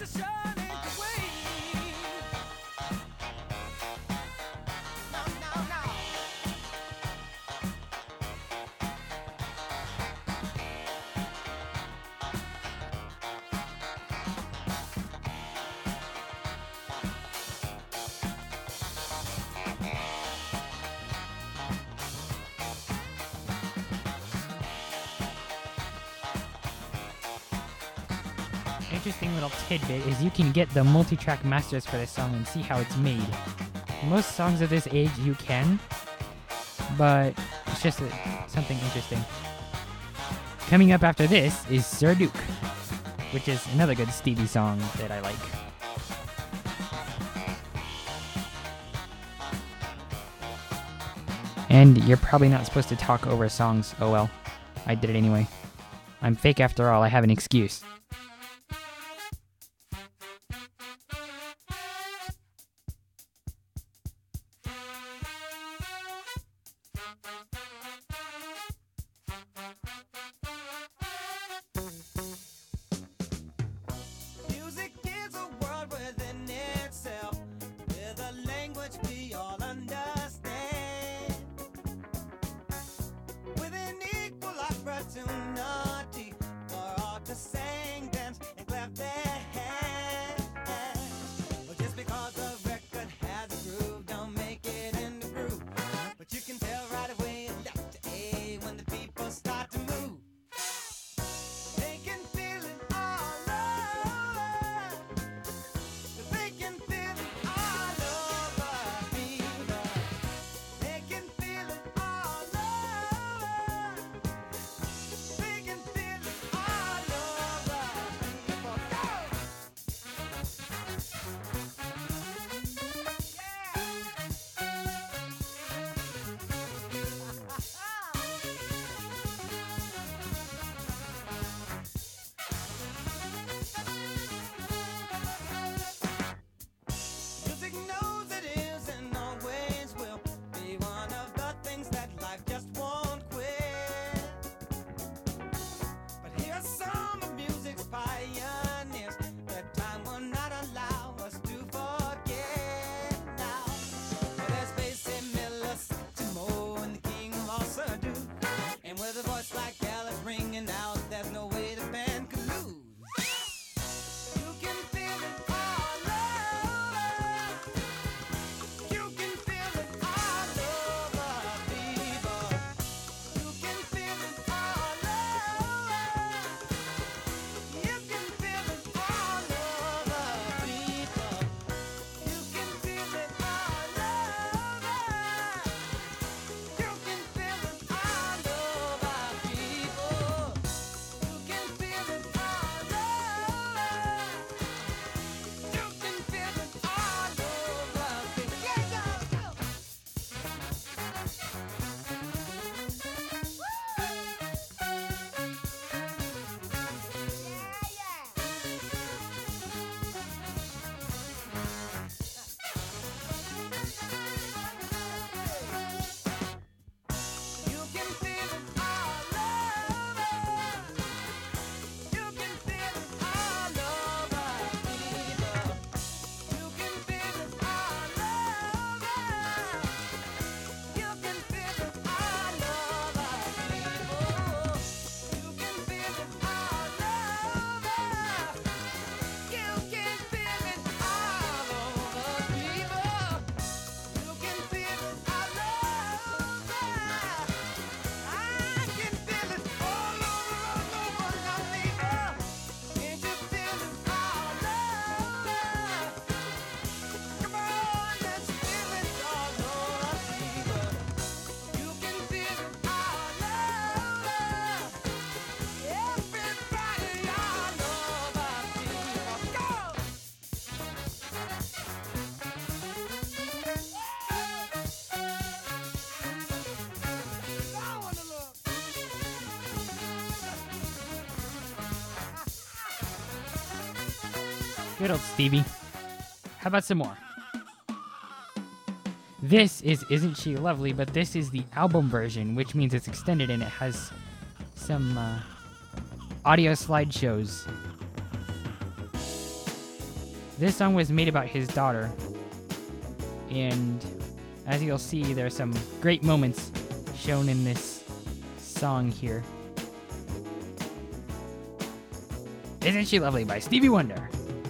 to shine the way. No. Interesting little tidbit is you can get the multi-track masters for this song and see how it's made. Most songs of this age you can, but it's just something interesting. Coming up after this is Sir Duke, which is another good Stevie song that I like. And you're probably not supposed to talk over songs. Oh well, I did it anyway. I'm fake after all, I have an excuse. Music is a world within itself, with a language we all understand, with an equal opportunity for all to sing, dance, and clap their hands. But just because a record has a groove, don't make it in the groove. But you can tell right away left to A when the people start to move. They can feel it all over. They can feel it all over people. They can feel it all over. They can feel it all over people. Go! Music knows it is and always will be one of the things that life just won't quit. But here's some of music's pioneers that time will not allow us to forget now. Well, there's Basie Miller, Timo, and the king of all Sir-Do. And with a voice like Alice ringing out, there's no way the band could lose. You can feel it all over. You can feel it all over people. You can feel it all over. You can feel it all over people. You can feel it all over. You can feel it all over people. You can feel it all over. You can feel it all over people. Yeah, go! You can feel it all over. You can feel it all over people. You can feel it all over. You can feel it all over people. You can feel it all over. You can feel it all over people. You can feel it all over. I can feel it all over now, people. Can't you feel it all over? Come on, let's feel it all over, people. You can feel it all over. Everybody all over, people. Go! Now on the look. Good old Stevie. How about some more? This is Isn't She Lovely, but this is the album version, which means it's extended and it has some audio slideshows. This song was made about his daughter, and as you'll see, there are some great moments shown in this song here. Isn't She Lovely by Stevie Wonder.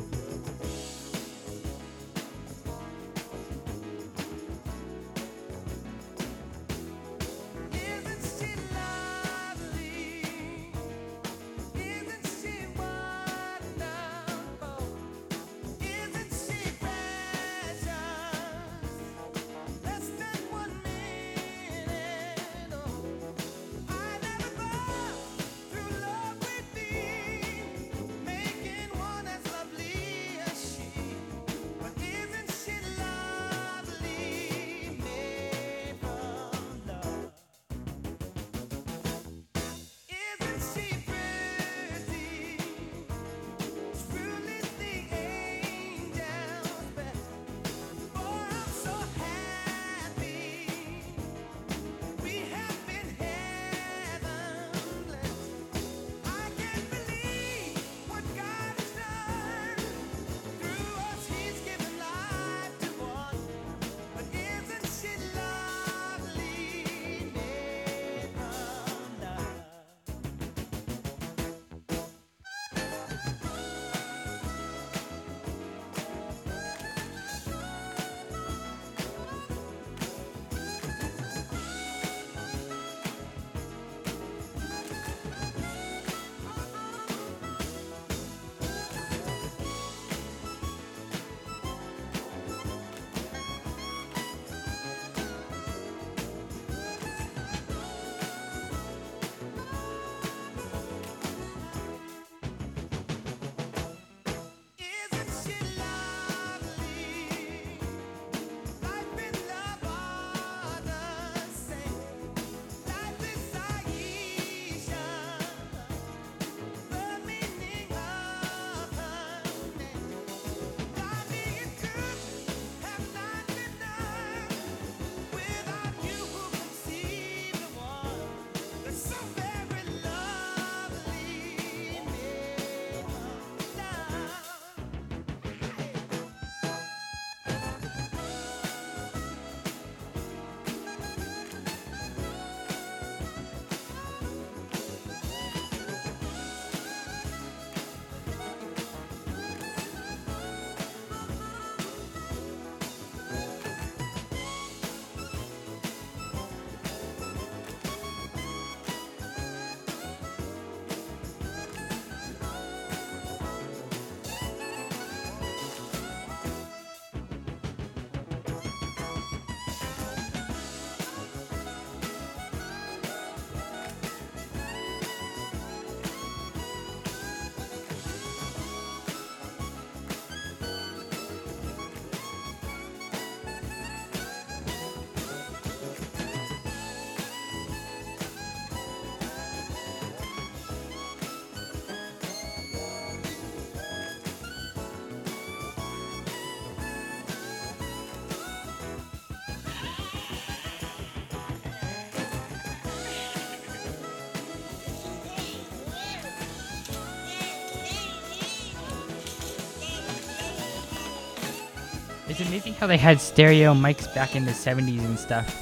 It's amazing how they had stereo mics back in the 70s and stuff.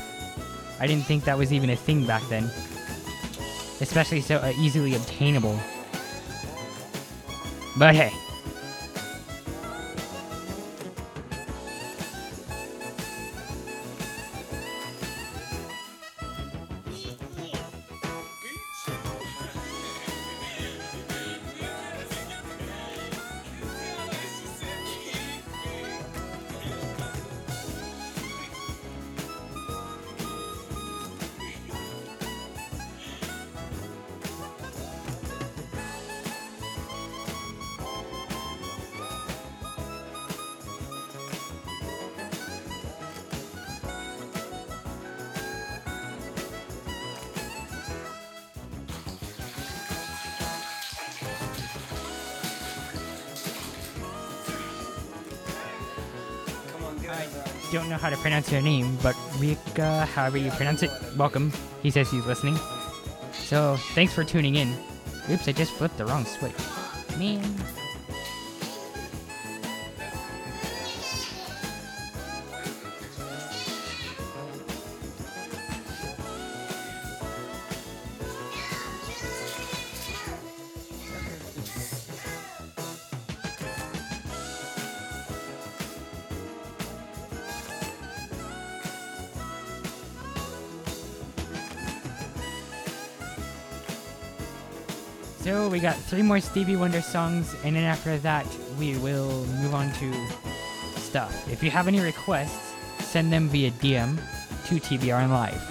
I didn't think that was even a thing back then. Especially so easily obtainable. But hey. I don't know how to pronounce your name, but Rika, however you pronounce it, welcome. He says he's listening. So, thanks for tuning in. Oops, I just flipped the wrong switch. Man. So we got 3 more Stevie Wonder songs, and then after that, we will move on to stuff. If you have any requests, send them via DM to TBRN Live.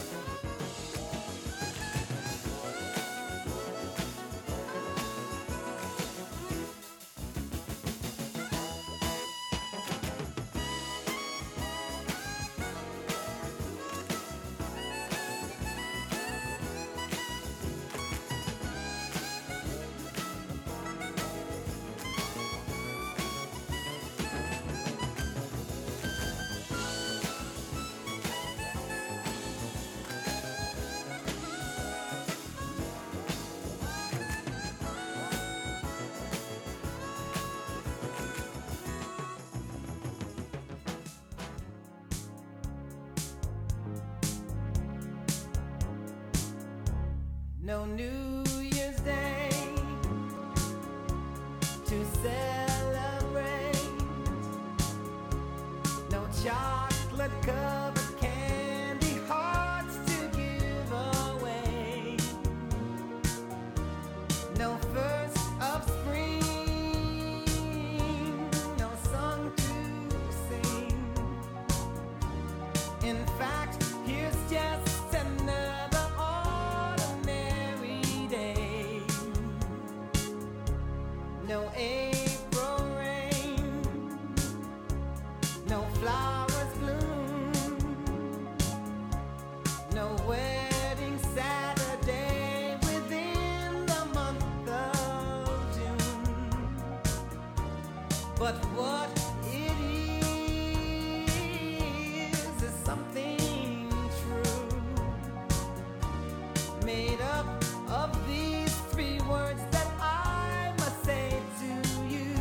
No New Year's Day to celebrate. No chocolate covered candy hearts to give away. No first of spring, no song to sing. In fact, here's just another ordinary day. No April rain, no flowers bloom, no wedding Saturday within the month of June. But what it is something true, made up of these 3 words that I must say to you.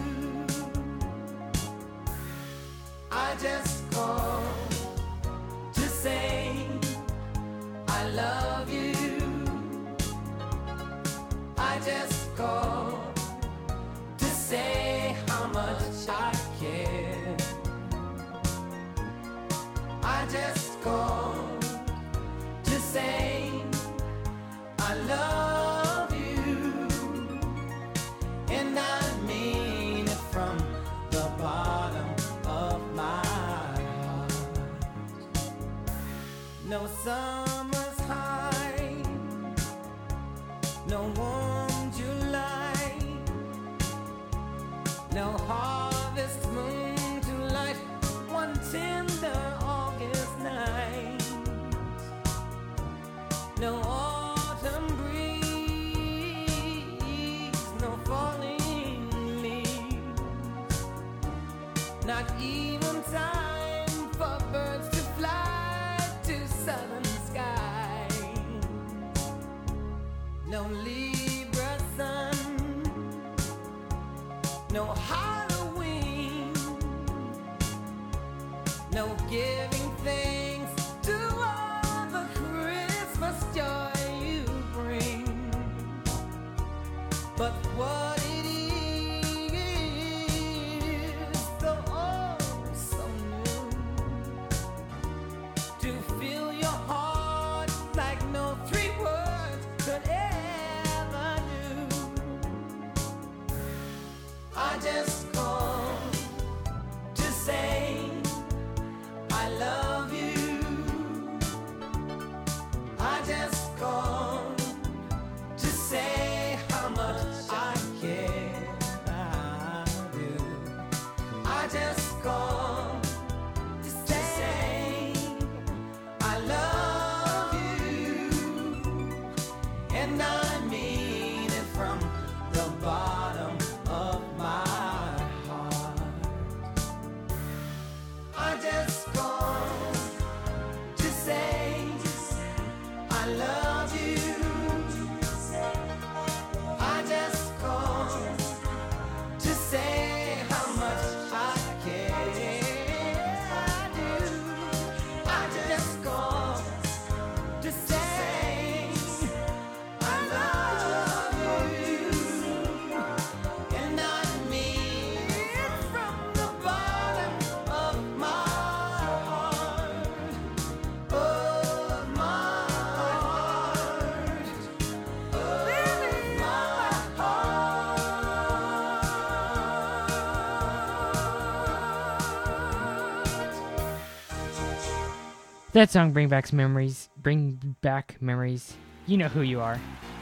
I just called to say I love you. I just called to say how much I care. I just called to say I love you, and I mean it from the bottom of my heart. No summer's high, no warm July, no harvest moon to light one tender August night. No autumn breeze, no falling leaves, not even time for birds to fly to southern skies. No Libra sun, no Halloween, no giving thanks to all the Christmas joy you bring. But what it is, so oh so new, to fill your heart like no 3 words could ever do. I just called to say I love you. I just called to say how much I care. That song bring back memories. Bring back memories. You know who you are.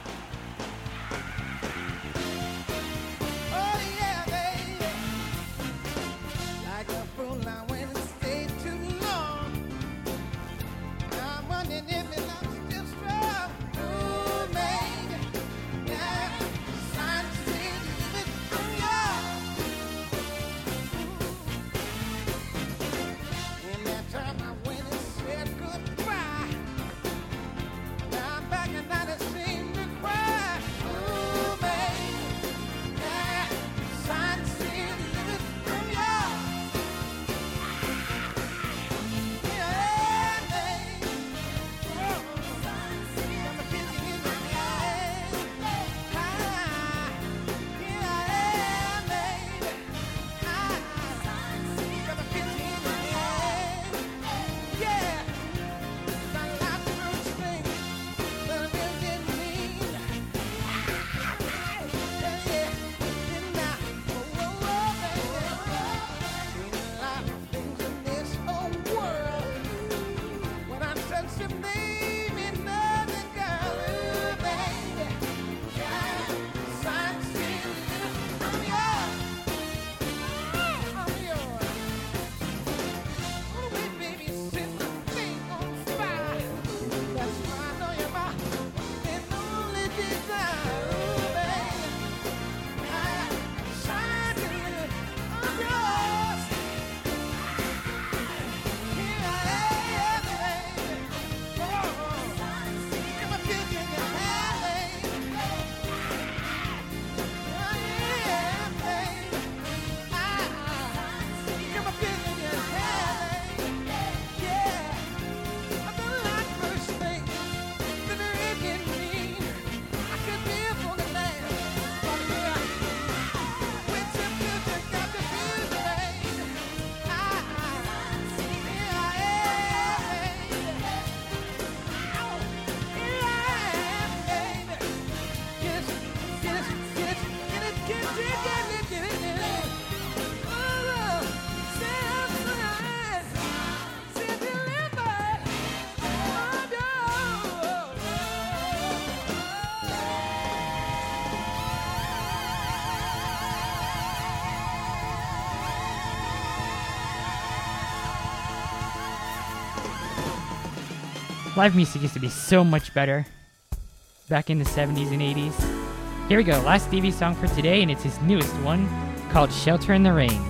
Live music used to be so much better back in the 70s and 80s. Here we go, last Stevie song for today, and it's his newest one called Shelter in the Rain.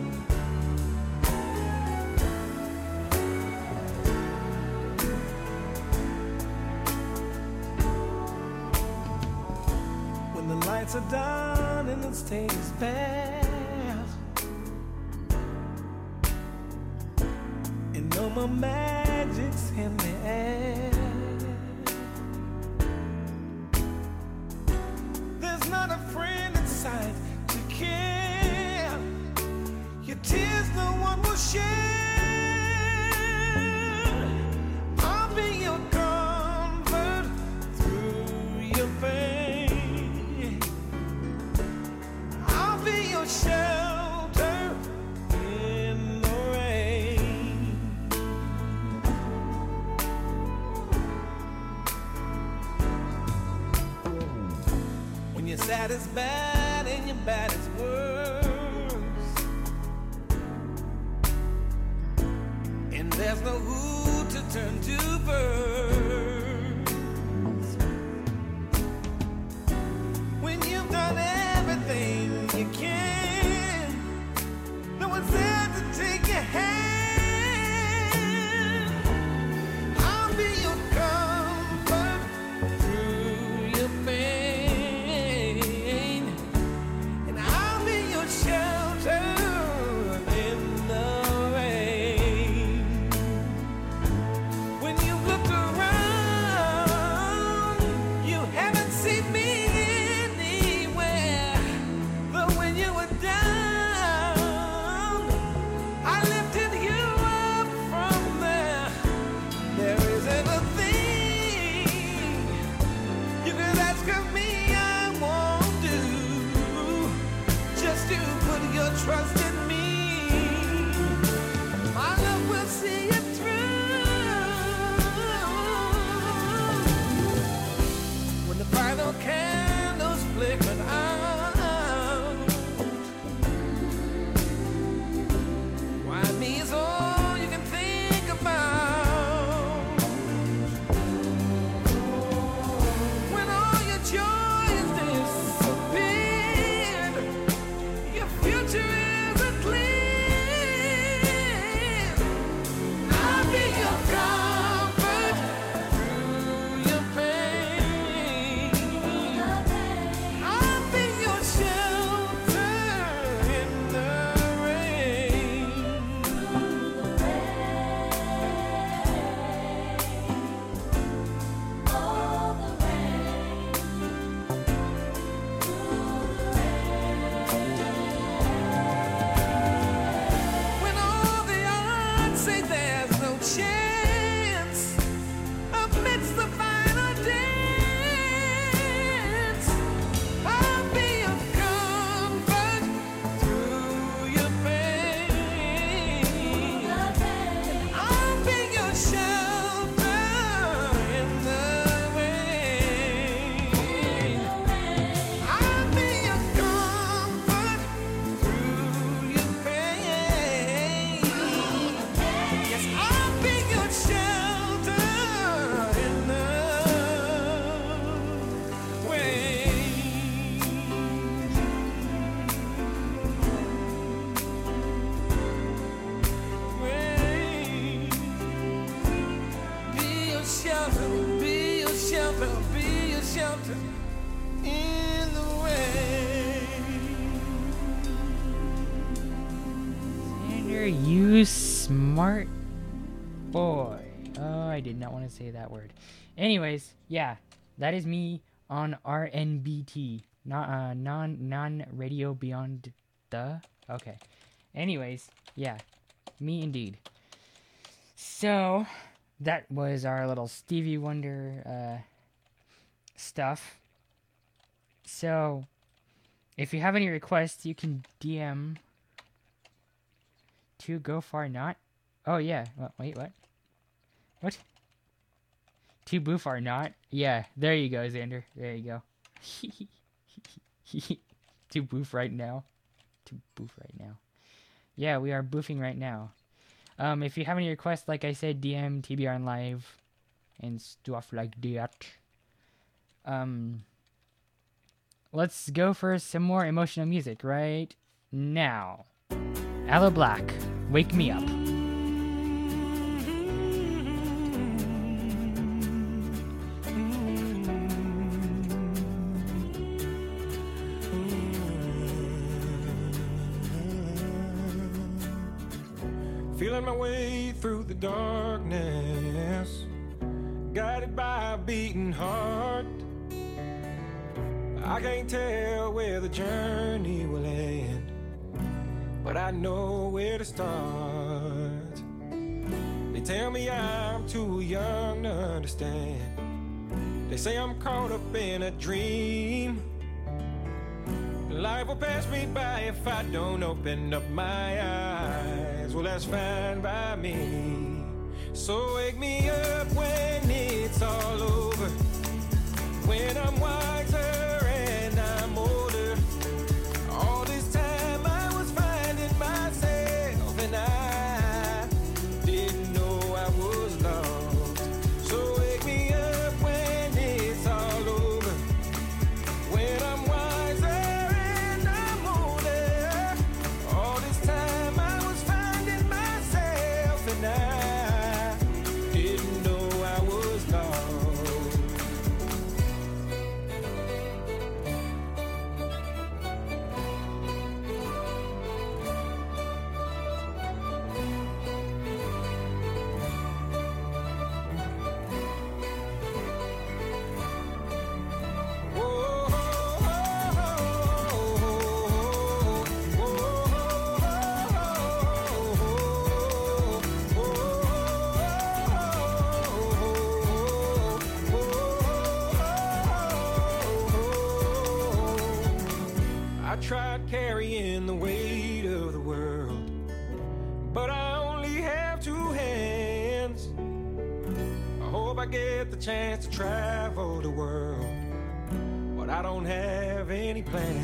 When the lights are down and the stage is bare, and no more magic's in the air, there's not a friend in sight to care. Your tears no one will share. I'll be your comfort through your pain. I'll be your shelter in the rain. When your sad is bad and your bad is worse, and there's no who to turn to first. When you've done everything you can, no one's there to take your hand. I'll be your comfort through your pain, and I'll be your shelter in the rain. When you look around, you haven't seen me anywhere. But when you were down, I lifted you up from there. There isn't a thing you could ask of me I won't do, just to put your trust in me. My love will see you through. you smart boy. Oh, I did not want to say that word. Anyways, yeah, that is me on RNBT, non-radio beyond the. Okay. Anyways, yeah, me indeed. So that was our little Stevie Wonder stuff. So if you have any requests, you can DM to Go Far Not. Oh yeah. Wait, what? What? To Boof or Not? Yeah, there you go, Xander. There you go. To boof right now. To boof right now. Yeah, we are boofing right now. If you have any requests, like I said, DM TBR on Live and stuff like that. Let's go for some more emotional music right now. Aloe Black, Wake Me Up. Feeling my way through the darkness, guided by a beating heart. I can't tell where the journey will end, but I know where to start. They tell me I'm too young to understand. They say I'm caught up in a dream. Life will pass me by if I don't open up my eyes. Well, that's fine by me. So wake me up when it's all over, when I'm wiser and I'm older. All this time I was finding myself and I didn't know I was lost. So wake me up when it's all over, when I'm wiser and I'm older. All this time I was finding myself and I didn't know I was lost. I tried carrying the weight of the world, but I only have two hands. I hope I get the chance to travel the world, but I don't have any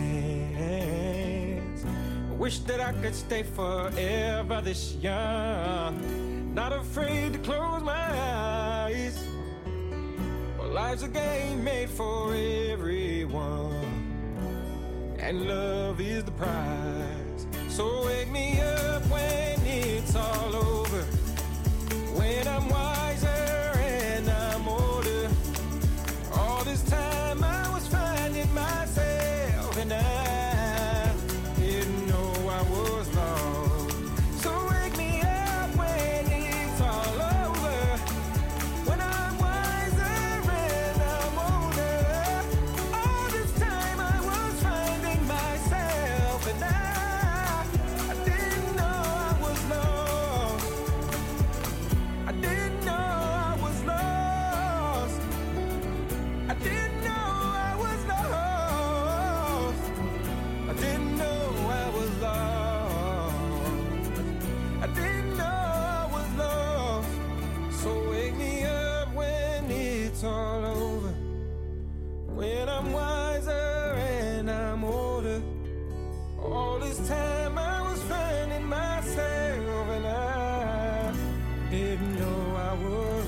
plans. I wish that I could stay forever this young, not afraid to close my eyes. Well, life's a game made for everyone, and love is the prize. So wake me up when it's all over, when I'm wiser and I'm older. All this time I was finding myself and I didn't know I was lost. So wake me up when it's all over, when I'm wiser and I'm older. All this time I was finding myself and I didn't know I was lost. I didn't know I was lost. I didn't know I was lost. I didn't know I was lost. I didn't know I was lost. So wake me up when it's all over, when I'm wiser and I'm older. All this time I was finding myself and I didn't know I was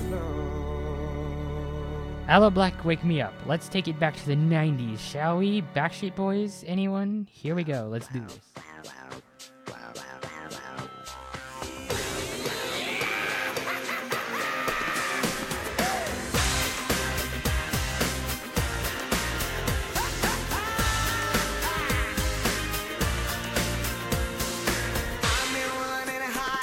lost. Aloe Black, Wake Me Up. Let's take it back to the 90s, shall we? Backstreet Boys, anyone? Here we go. Let's do this. I've been running high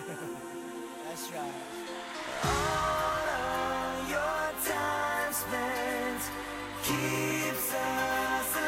That's right. All of your time spent keeps us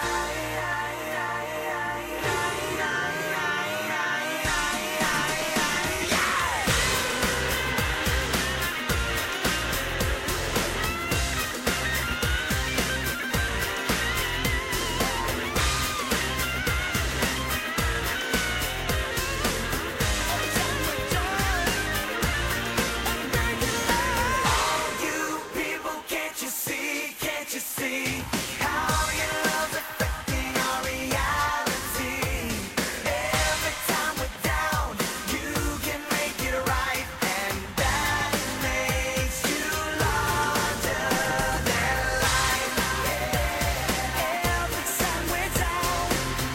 You people, can't you see? Can't you see how your love's affecting our reality? Every time we're down, you can make it right, and that makes you larger than life. Every time we're down,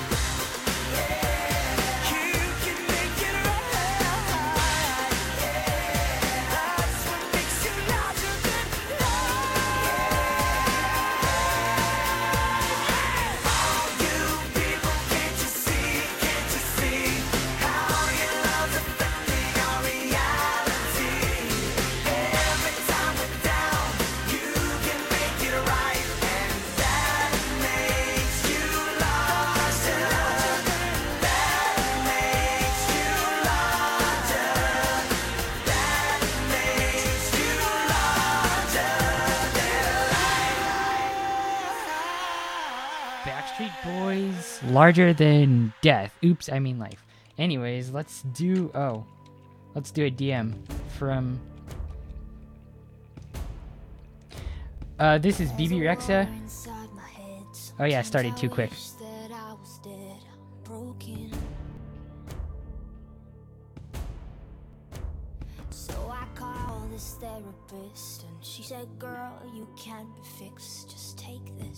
you can make it right. That's what makes you larger than you people, can't you see? Can't you see how your love's affecting our reality? Every time we're down, you can make it right, and that makes you larger. That makes you larger. That makes you larger than Backstreet Boys, Larger Than Death. Oops, I mean life. Anyways, let's do a DM from this is BB Rexa. Oh yeah, I started too quick. That I was dead, broken. So I called this therapist, and she said, "Girl, you can't be fixed. Just take this."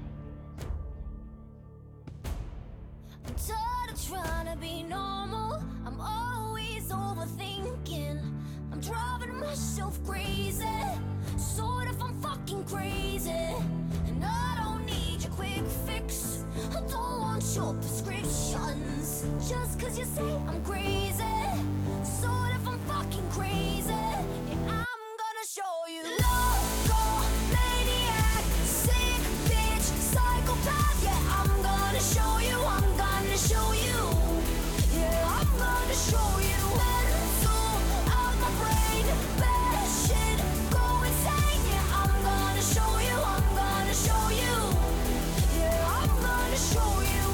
I'm tired of trying to be normal. I'm always overthinking. I'm driving myself crazy. Sort of, I'm fucking crazy. And I don't need your quick fix. I don't want your prescriptions. Just cause you say I'm crazy. Sort of, I'm fucking crazy. Yeah, I'm gonna show you. Loco, maniac, sick bitch, psychopath. Yeah, I'm gonna show you. I'm gonna show you. Yeah, I'm gonna show you. Mental out my brain, bad shit, go insane. Yeah, I'm gonna show you. I'm gonna show you. Yeah, I'm gonna show you.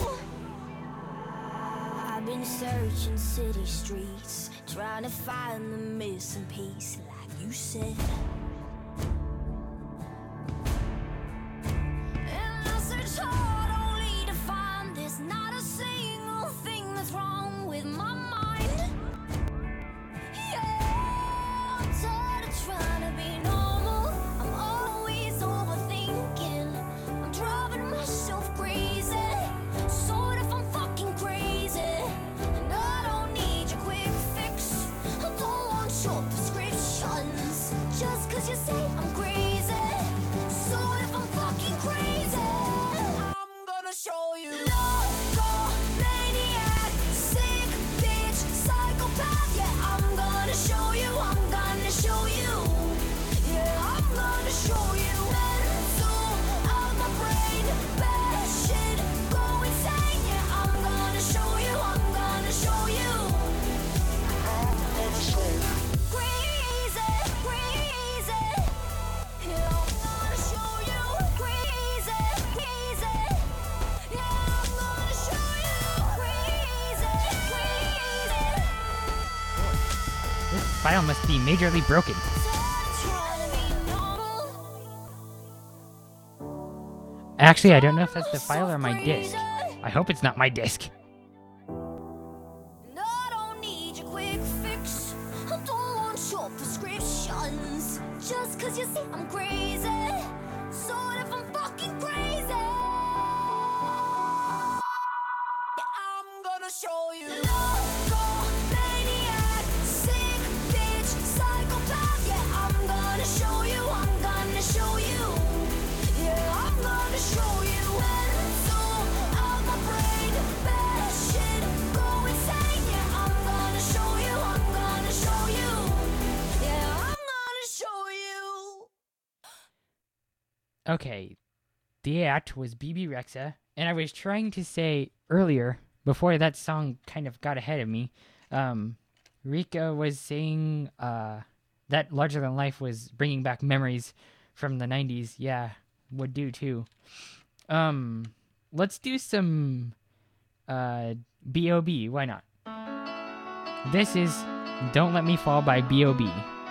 I've been searching city streets, trying to find the missing piece, like you said. And I search hard only to find there's not a single thing that's wrong with my mind. Yeah, I'm tired of trying to be normal. I'm always overthinking. I'm driving myself crazy. Sort of, I'm fucking crazy. And I don't need your quick fix. I don't want your prescriptions. Just cause you say I'm crazy. Sort of, I'm fucking crazy. I'm gonna show you. Loco, maniac, sick bitch, psychopath. Yeah, I'm gonna show you. I'm gonna show you. Yeah, I'm gonna show you. Mental out my brain, bad shit, go insane. Yeah, I'm gonna show you. I'm gonna show you. Crazy, crazy. Yeah, I'm gonna show you. Crazy, crazy. Yeah, I'm gonna show you. Crazy, crazy. This file must be majorly broken. Trying to be normal. Actually, I don't know if that's the file or my disk. I hope it's not my disk. And I don't need your quick fix. I don't want your prescriptions. Just cause you say I'm crazy. Sort of, I'm fucking crazy. Yeah, I'm gonna show you. Loco, maniac, sick bitch, psychopath. Yeah, I'm gonna show you. I'm gonna show you. Yeah, I'm gonna show you. Mental out my brain, bad shit, go insane. Yeah, I'm gonna show you. I'm gonna Okay, the act was BB Rexa, and I was trying to say earlier, before that song kind of got ahead of me, Rika was saying that Larger Than Life was bringing back memories from the 90s. Yeah, would do too. Let's do some B.O.B. Why not? This is Don't Let Me Fall by B.O.B.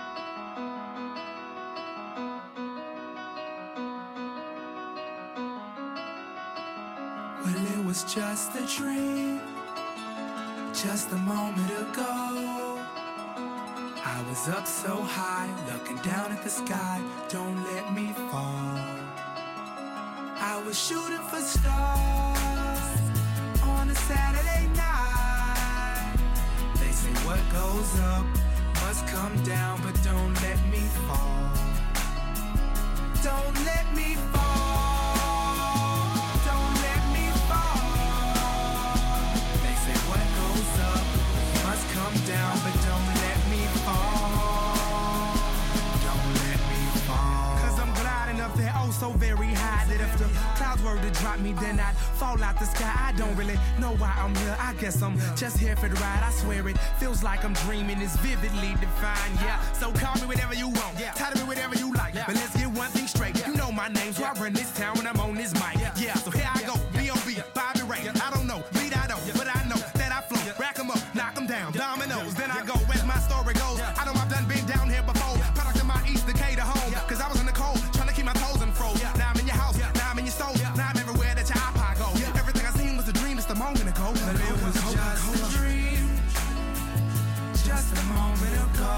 Well, it was just a dream, just a moment ago. I was up so high, looking down at the sky. Don't let me fall. I was shooting for stars on a Saturday night. They say what goes up must come down, but don't let me fall. Don't let me fall. Don't let me fall. They say what goes up must come down, but don't let me fall. Don't let me fall. 'Cause I'm gliding up there oh so very high that if the clouds were to drop me, then I'd fall out the sky. I don't really know why I'm here. I guess I'm just here for the ride. I swear it feels like I'm dreaming. It's vividly defined. Yeah, so call me whatever you want. Title me whatever you like. But let's get one thing straight. You know my name, so I run this town when I'm on this mic. Yeah, so here I go. B.O.B. Bobby Ray. I don't know, beat I don't, but I know that I flow. Rack 'em up, knock 'em down, dominoes. Then I go as my story goes. I know I've done been down here before. Product of my East Decatur home. 'Cause I was in the cold, trying to keep my toes in froze. Now I'm in your house, now I'm in your stove. Now I'm everywhere that your iPod go. Everything I seen was a dream just a moment ago. But it was just a dream, just a moment ago.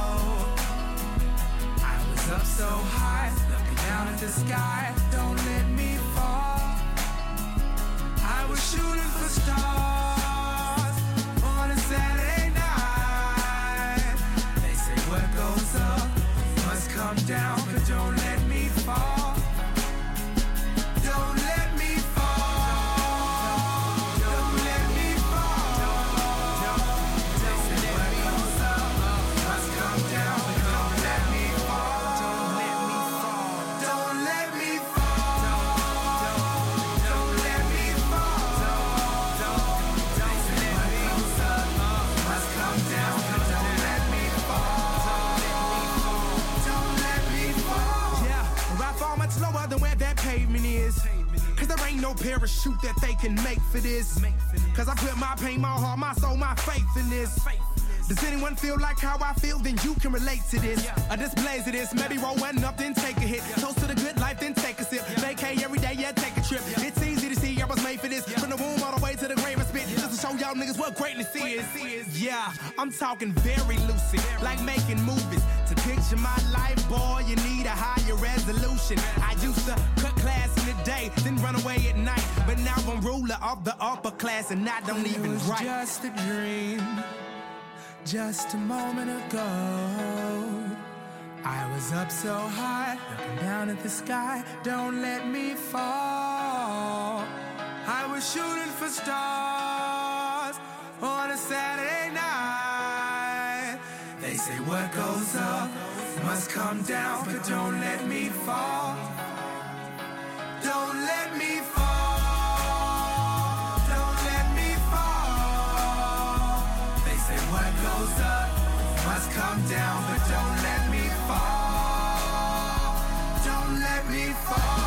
I was up so high, looking down at the sky. Don't let me fall. I was shooting for stars on a Saturday night. They say what goes up must come down, but don't let me fall. Don't let me fall. Don't let me fall. They say what goes up must come down, but don't let me fall. Don't let me fall. Don't let me fall. Don't let me fall. They say what goes up must come down, but don't let me fall. Don't let me fall. Yeah, I fall much lower than where that pavement is. 'Cause there ain't no parachute that they can make for this. 'Cause I put my pain, my heart, my soul, my faith in this. Does anyone feel like how I feel? Then you can relate to this. A display of this, maybe roll one up, then take a hit. Toast to the good life, then take a sip. Vacay every day, yeah, take a trip. It's easy to see I was made for this. From the womb all the way to the grave and spit. Just to show y'all niggas what greatness is. Yeah, I'm talking very lucid, like making movies. To picture my life, boy, you need a higher resolution. I used to cut class in the day, then run away at night. But now I'm ruler of the upper class, and I don't even write. Just a dream. Just a moment ago, I was up so high, looking down at the sky. Don't let me fall. I was shooting for stars on a Saturday night. They say what goes up must come down, but don't let me fall. Don't let me fall. What goes up must come down, but don't let me fall. Don't let me fall.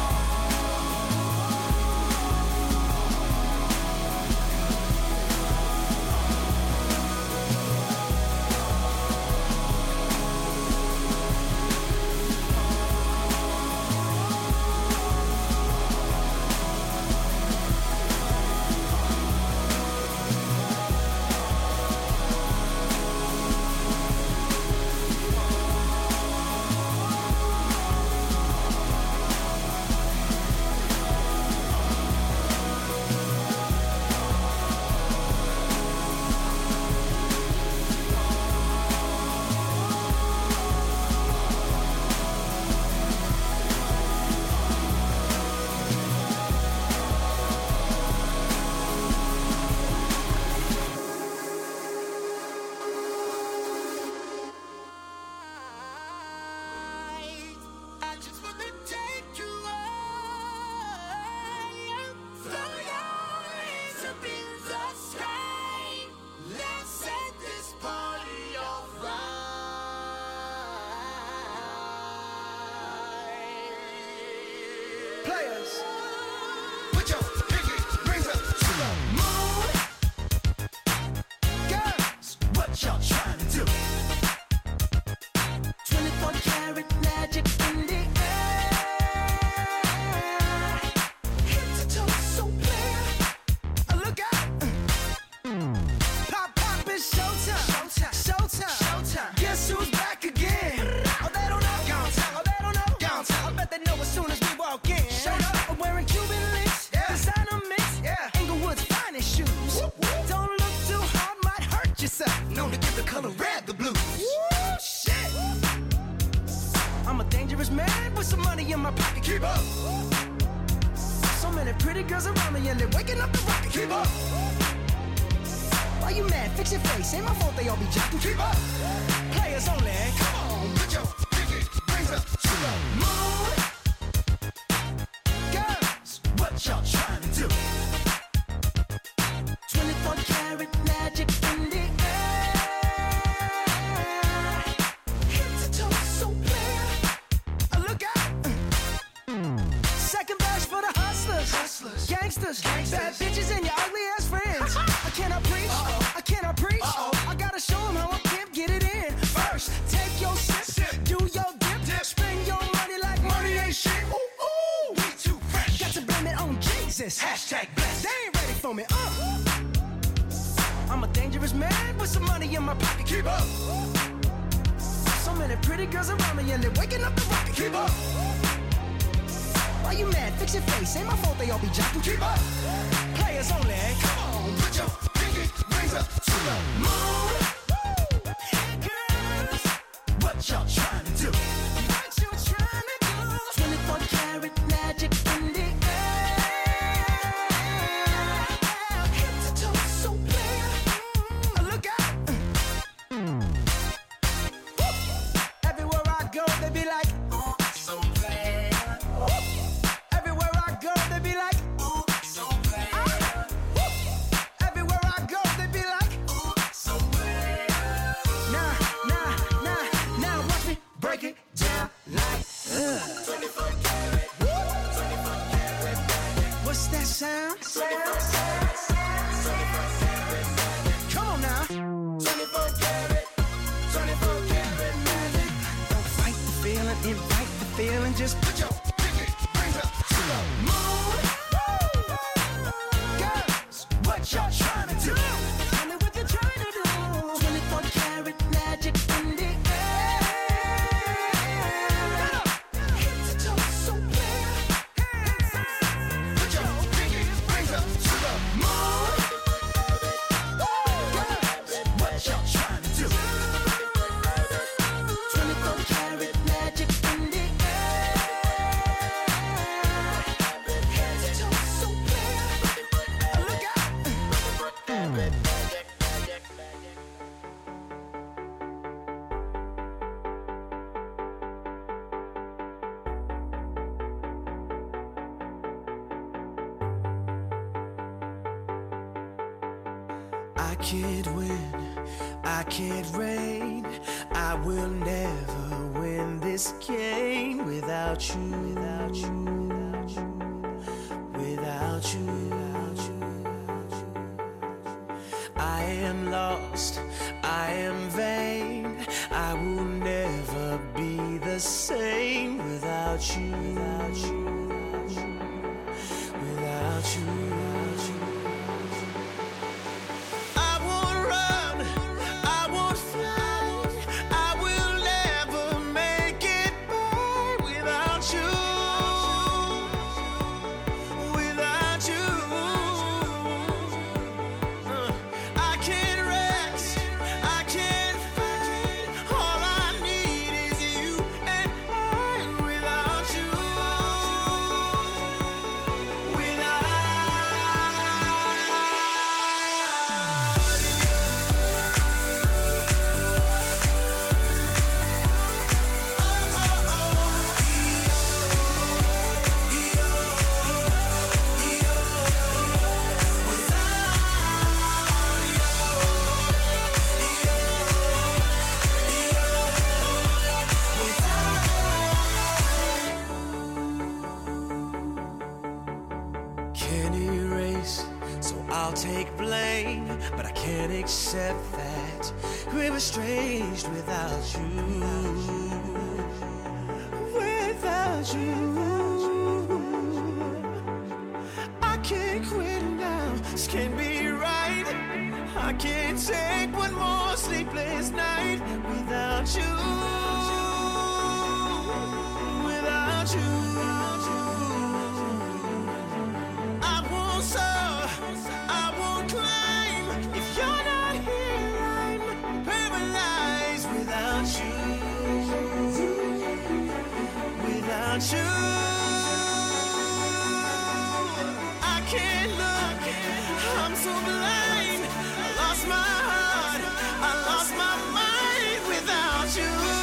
Players, put your pinky rings up to the moon. Girls, what y'all trying to do? 24 karat magic in the air. Head to toe, so clear. Look out! Pop, pop, it's showtime. Showtime. Showtime. Showtime. Guess who's back again? Oh, they don't know. Gone time. Oh, they don't know. Gone time. I bet they know as soon as we walk in. Showed up. I'm wearing Cuban links. Yeah. Designer mix. Yeah. Inglewood's finest shoes. Whoop, whoop. Don't look too hard, might hurt yourself. Known to give the color red the blues. Woo, shit. I'm a dangerous man with some money in my pocket. Keep up. So many pretty girls around me and they're waking up the rocket. Keep up. Why you mad? Fix your face. Ain't my fault they all be jocking. Keep up. Players only. Come on, put your pinky rings up to the moon. Girls, what y'all trying to do? 24 karat magic in the air. Head to toe, so clear. Look out. Second verse for the hustlers. Hustlers. Gangsters. Gangsters. Bad bitches and your ugly ass friends. I cannot preach. I cannot preach. I gotta show them how I can't get it in. First, take your sip. Do your dip. Spend your money like money ain't shit. Ooh, ooh. We too fresh. Got to blame it on Jesus. Hashtag blessed. They ain't ready for me. I'm a dangerous man with some money in my pocket. Keep up. So many pretty girls around me and they're waking up the rocket. Keep up. Why you mad? Fix your face. Ain't my fault they all be jocking. Keep up. Players only. Come on, put your pinky rings up to the moon. Hey girls, what y'all trying to do? What you trying to do? 24 karat magic in the air. Head to toe, so clear. Look out. Everywhere I go, they be like, oh, so bad. Everywhere I go, they be like, oh, so bad. Everywhere I go, they be like, oh, so bad. Now, watch me break it down like 24 karat. 24 karat. What's that sound? Come on now. 24 karat. 24 karat magic. Don't fight the feeling, invite the feeling. Just put your pinky rings up to the moon. Girls, what y'all trying to do? Tell me what you're trying to do. 24 karat magic in the air. Head to toe, so clear. Put your pinky rings up to the moon. Girls, what y'all trying to do? 24 karat magic in the air. Head to toe, so clear. Look out. I can't win, I can't reign. I will never win this game without you, without you, without you, without you, without you. I am lost, I am vain. I will never be the same without you, without you, without you, without you, without you. I won't run, I won't fly. I will never make it by without you, without you. I can't rest, I can't fight. All I need is you and I without you. way, but I can't accept that we're estranged without you. Without you, I can't quit now. This can't be right. I can't take one more sleepless night without you. Without you. I won't soar, I won't climb. If you're not here, I'm paralyzed without you. Without you, I can't look. I'm so blind. I lost my heart. I lost my mind without you.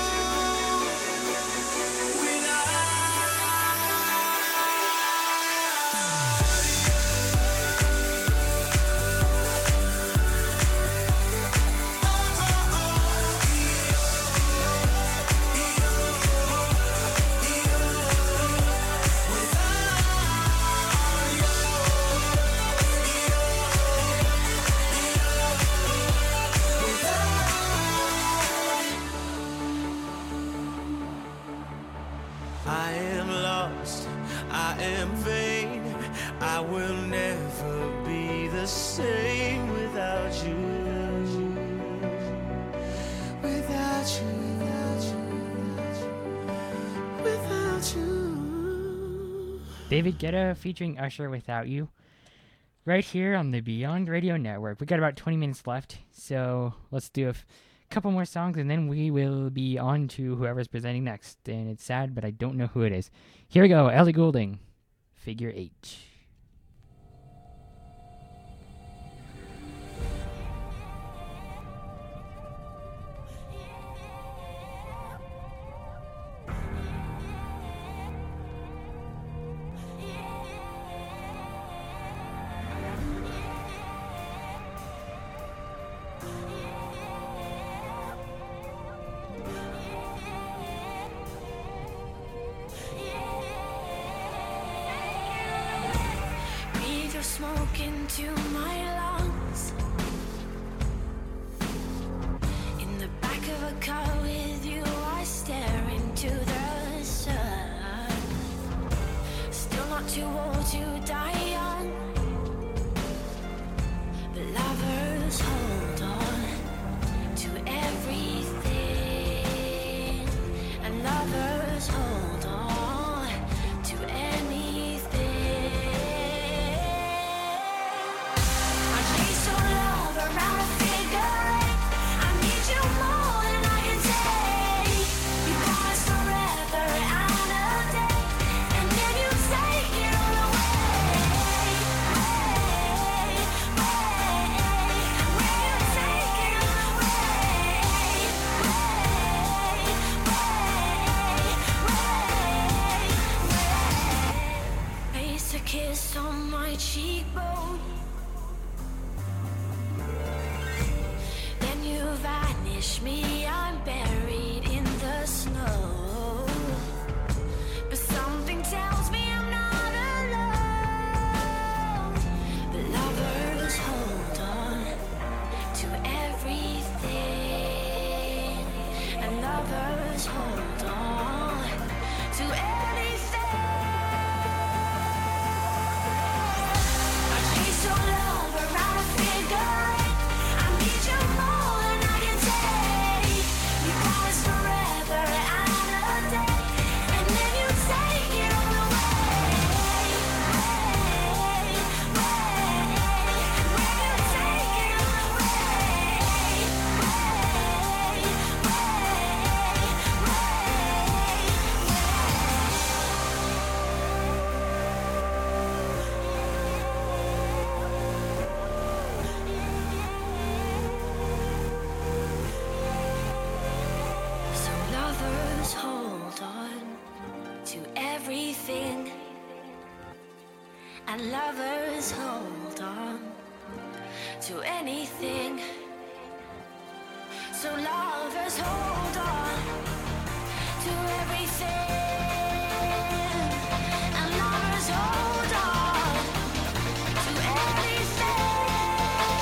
I am lost, I am vain. I will never be the same without you. Without you. Without you. David Guetta featuring Usher, Without You, right here on the Beyond Radio Network. We got about 20 minutes left, so let's do a couple more songs and then we will be on to whoever's presenting next. And it's sad, but I don't know who it is. Here we go, Ellie Goulding, Figure 8. Smoke into my lungs. In the back of a car with you, I stare into the sun. Still not too old to die young, but lovers hold on to everything, and lovers hold on to anything. Kiss on my cheekbone, then you vanish me, I'm buried in the snow, but something tells me I'm not alone. But lovers hold on to everything, and lovers hold on to anything. So love around a figure. I need you more than I can take. You promise forever and a day, and then you take it all away. When you take it all hold on to everything, and lovers hold on to anything. So lovers hold on to everything, and lovers hold on to anything.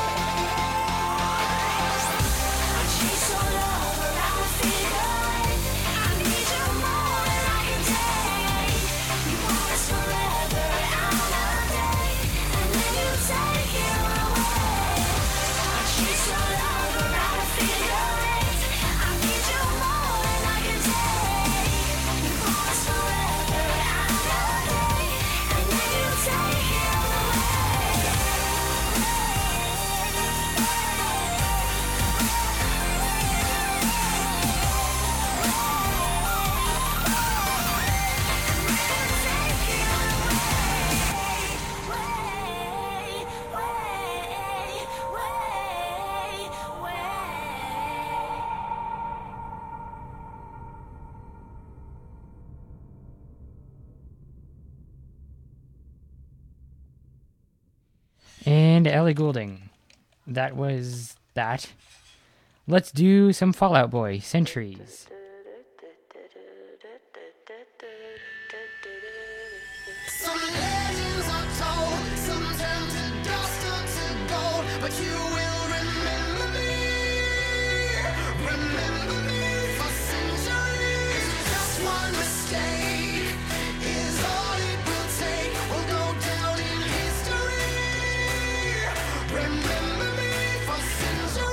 and Ellie Goulding. That was that. Let's do some Fall Out Boy, Centuries. Some legends are told, some turn to dust or to gold, but you will remember me for centuries. Just one mistake is all it will take. We'll go down in history. Remember me for centuries.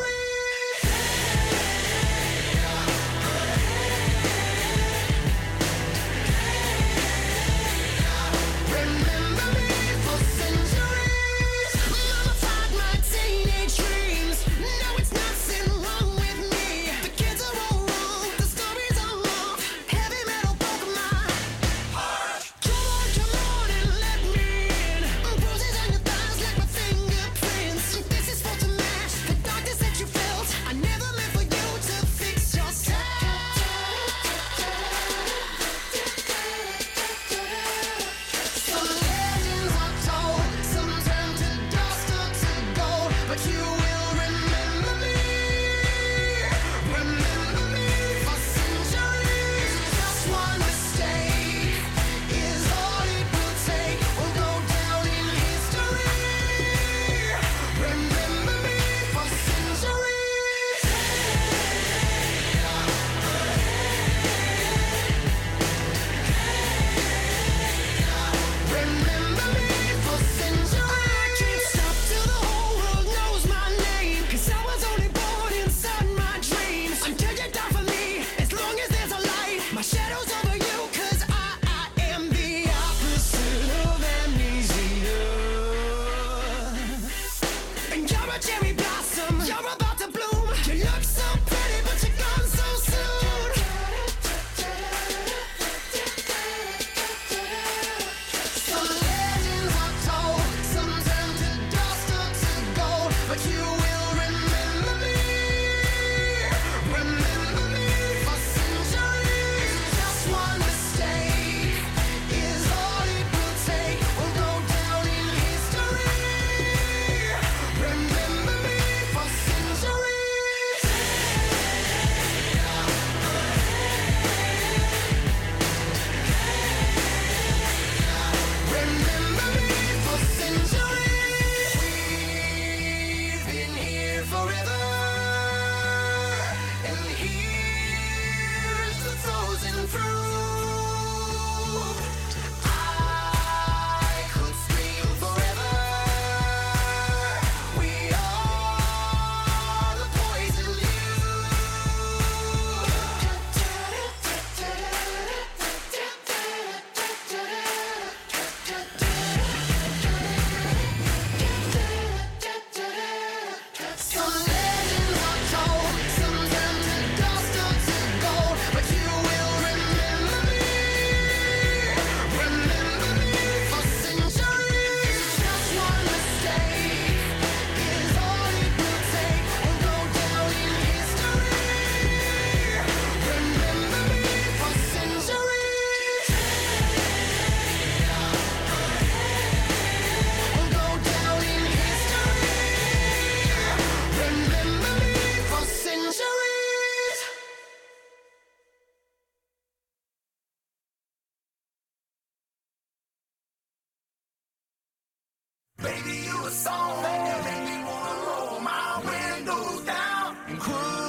Baby, you a song that make me wanna roll my windows down and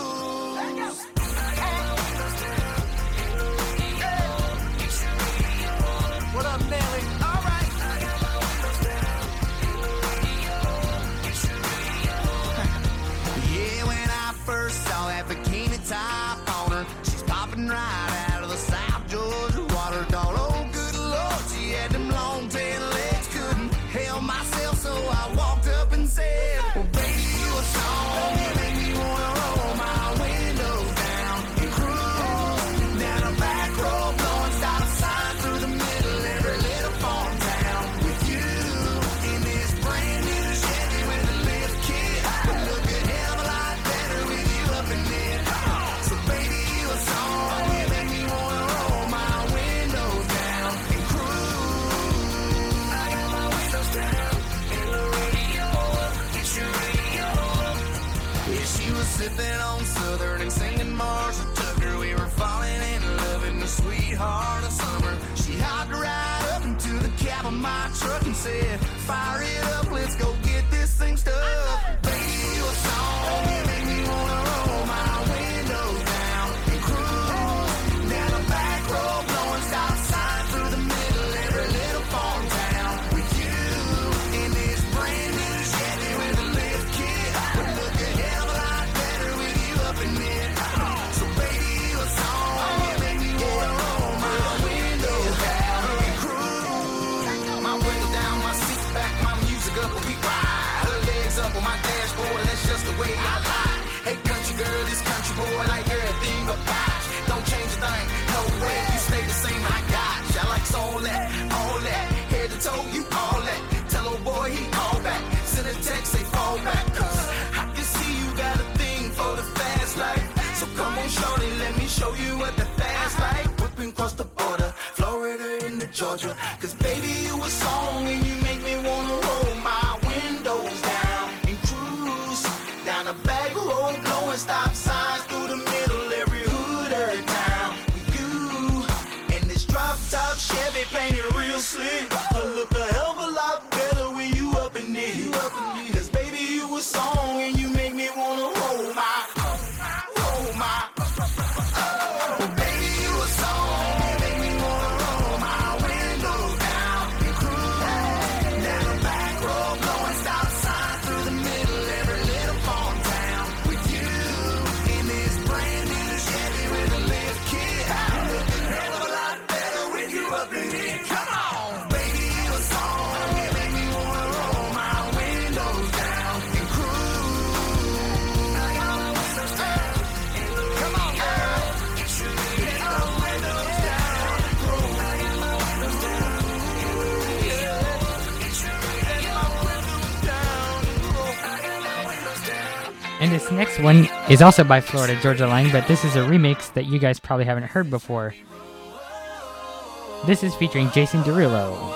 cruise. What up, Nelly? All right. Yeah, when I first saw that bikini top on her, she's popping right out of the South Georgia water. Thought, oh, good Lord, she had them long tail legs, couldn't help myself, so I walked up and said, well, baby, you a song, you make me wanna roll my windows down and cruise down a back road, blowing stop signs through the middle, every little farm town with you in this brand new Chevy with a lift kit. Would look a hell of a lot better with you up in it. So baby, you a song, you make sipping on Southern and singing Marshall Tucker. We were falling in love in the sweetheart of summer. She hopped right up into the cab of my truck and said, fire it up, let's go get this thing stuck. Baby, your song, you make me wanna roll my windows down and cruise down a back road, blowing stop sign through the middle every little farm town. With you in this brand new Chevy with a lift kit, would look a hell of a lot better with you up in it. So baby, your song, you make me wanna roll my windows down and cruise. My window down, my seat back, my music up, we ride. Her legs up on my dashboard, that's just the way I lie. Hey country girl, this country boy, like everything about you. Don't change a thing, no way, you stay the same, I got you. I like all that, head to toe, you all that. Tell old boy he call back, send a text, say fall back. Cause I can see you got a thing for the fast life. So come on shorty, let me show you what the fast life. Whipping across the border, Florida into Georgia. Cause baby you a song and you make me wanna roll my windows down and cruise down a back road, blowing stop signs through the middle, every hood, every town. With you and this drop top Chevy painted real slick, I look a hell of a lot better when you up in it. Cause baby you a song and you make me wanna roll my. Oh, baby you a song, you make me wanna roll my windows down and cruise down a back road, blowing stop signs through the middle, every little farm town. With you in this brand new Chevy with a lift kit, look a hell of a lot better when you up in it. Come on, baby you a song, you make me wanna roll my windows down and cruise. I got my windows down. Come on, girl. Get my windows down and cruise. I got my windows down. Get my windows down and cruise. I got my windows down. And this next one is also by Florida Georgia Line, but this is a remix that you guys probably haven't heard before. This is featuring Jason Derulo.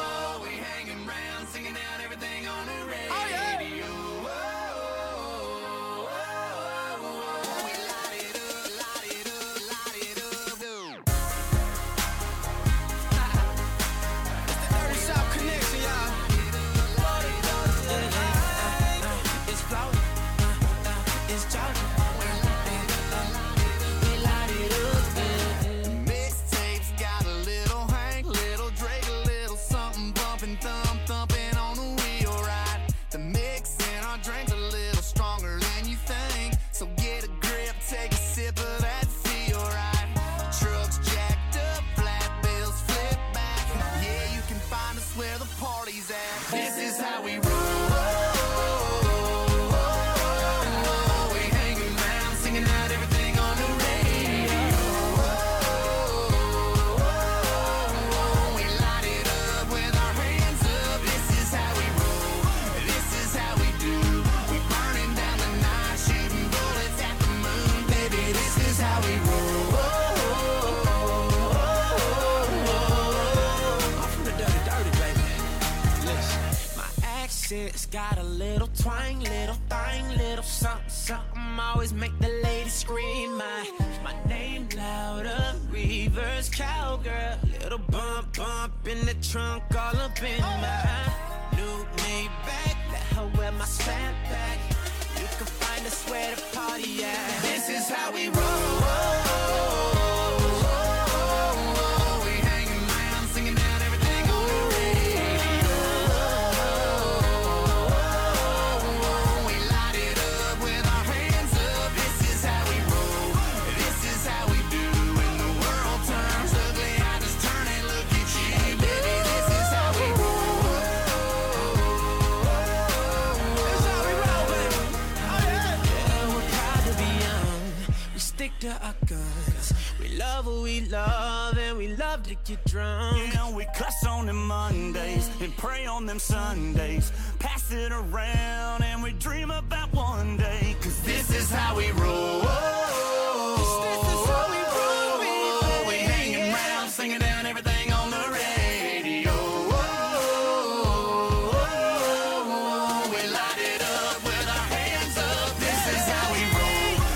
Mixtapes got a little Hank, little Drake, a little something bumping, thumping on the wheel ride. The mix in our drink a little stronger than you think, so get a grip, take a sip of that feel right. Trucks jacked up, flat bills flip back. Yeah, you can find us where the party's at. This is how we roll. We hanging around, singing out everything on the radio. We light it up with our hands up. This is how we roll. This is how we do. We burning down the night, shooting bullets at the moon. Baby, this is how we roll. I'm from the dirty, baby. Listen, my accent's got a little twang, little thing, little something, always make the ladies scream. My name louder, reverse cowgirl, little bump in the trunk, all up in my new Maybach. Let her wear my snapback. You can find us where the party at. This is how we roll. We hanging around, singing out everything on the radio. We light it up with our hands up. This is how we roll. This is how we do. When the world turns ugly, I just turn and look at you, baby. This is how we roll. This is how we roll, baby. Oh yeah. Yeah, we're proud to be young. We stick to our guns. We love what we love, and we love to get drunk. Yeah, we cuss on them Mondays and pray on them Sundays. Pass it around and we dream about one day. Cause This is how we roll. This is how we roll. We hanging around, singing down everything on the radio. We light it up with our hands up. This is how we roll.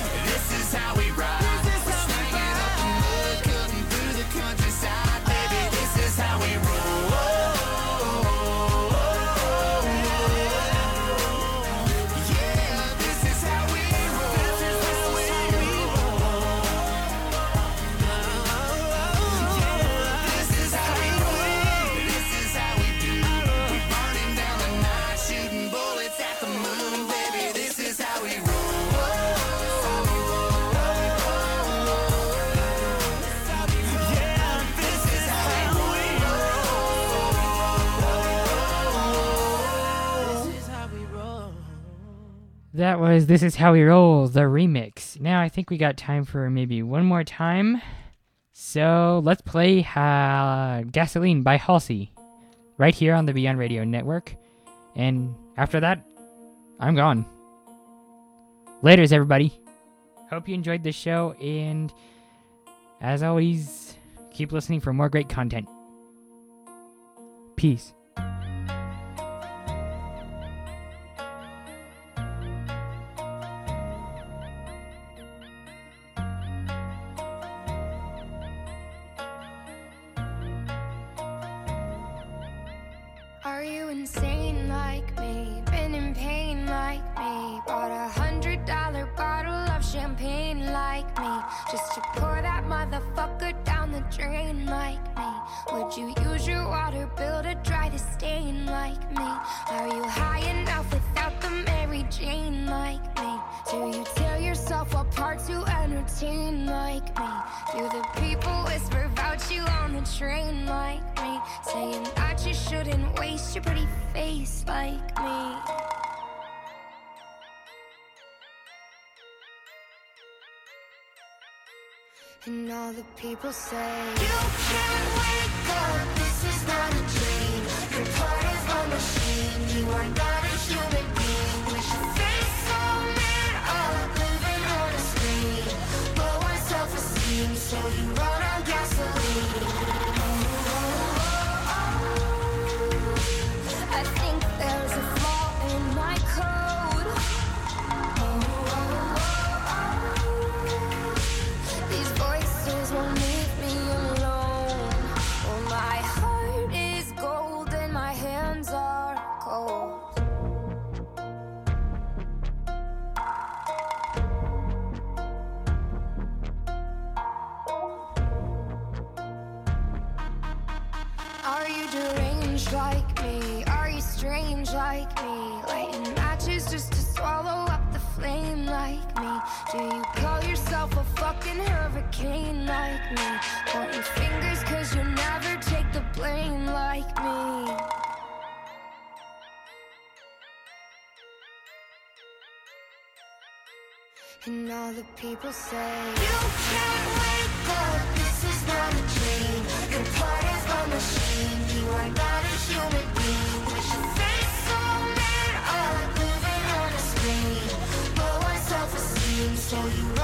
That was This Is How We Roll, the remix. Now I think we got time for maybe one more time. So let's play Gasoline by Halsey right here on the Beyond Radio Network. And after that, I'm gone. Laters, everybody. Hope you enjoyed the show, and as always, keep listening for more great content. Peace. Are you insane like me? Been in pain like me? Bought $100 bottle of champagne like me? Just to pour that motherfucker down the drain like me? Would you use your water bill to dry the stain like me? Are you high enough without the Mary Jane like me? Do you tear yourself apart to entertain like me? Do the people whisper about you on the train like me? Saying that you shouldn't waste your pretty face like me. And all the people say you can't wake up, this is not a dream. You're part of a machine, you are not a human being. With your face so lit up, living on a screen. Low on self-esteem, so you run on gasoline. I think there's a flaw in my code. These voices won't leave me alone. Oh, my heart is gold and my hands are cold. Are you deranged like me? Are you strange like me? Lighting matches just to swallow up the flame like me? Do you call yourself a fucking hurricane like me? Pointing fingers cause you never take the blame like me. And all the people say you can't wake up, this is not a dream. You're part of a machine, you are not a human being. With your face so lit up, living on a screen. Low on self-esteem, so you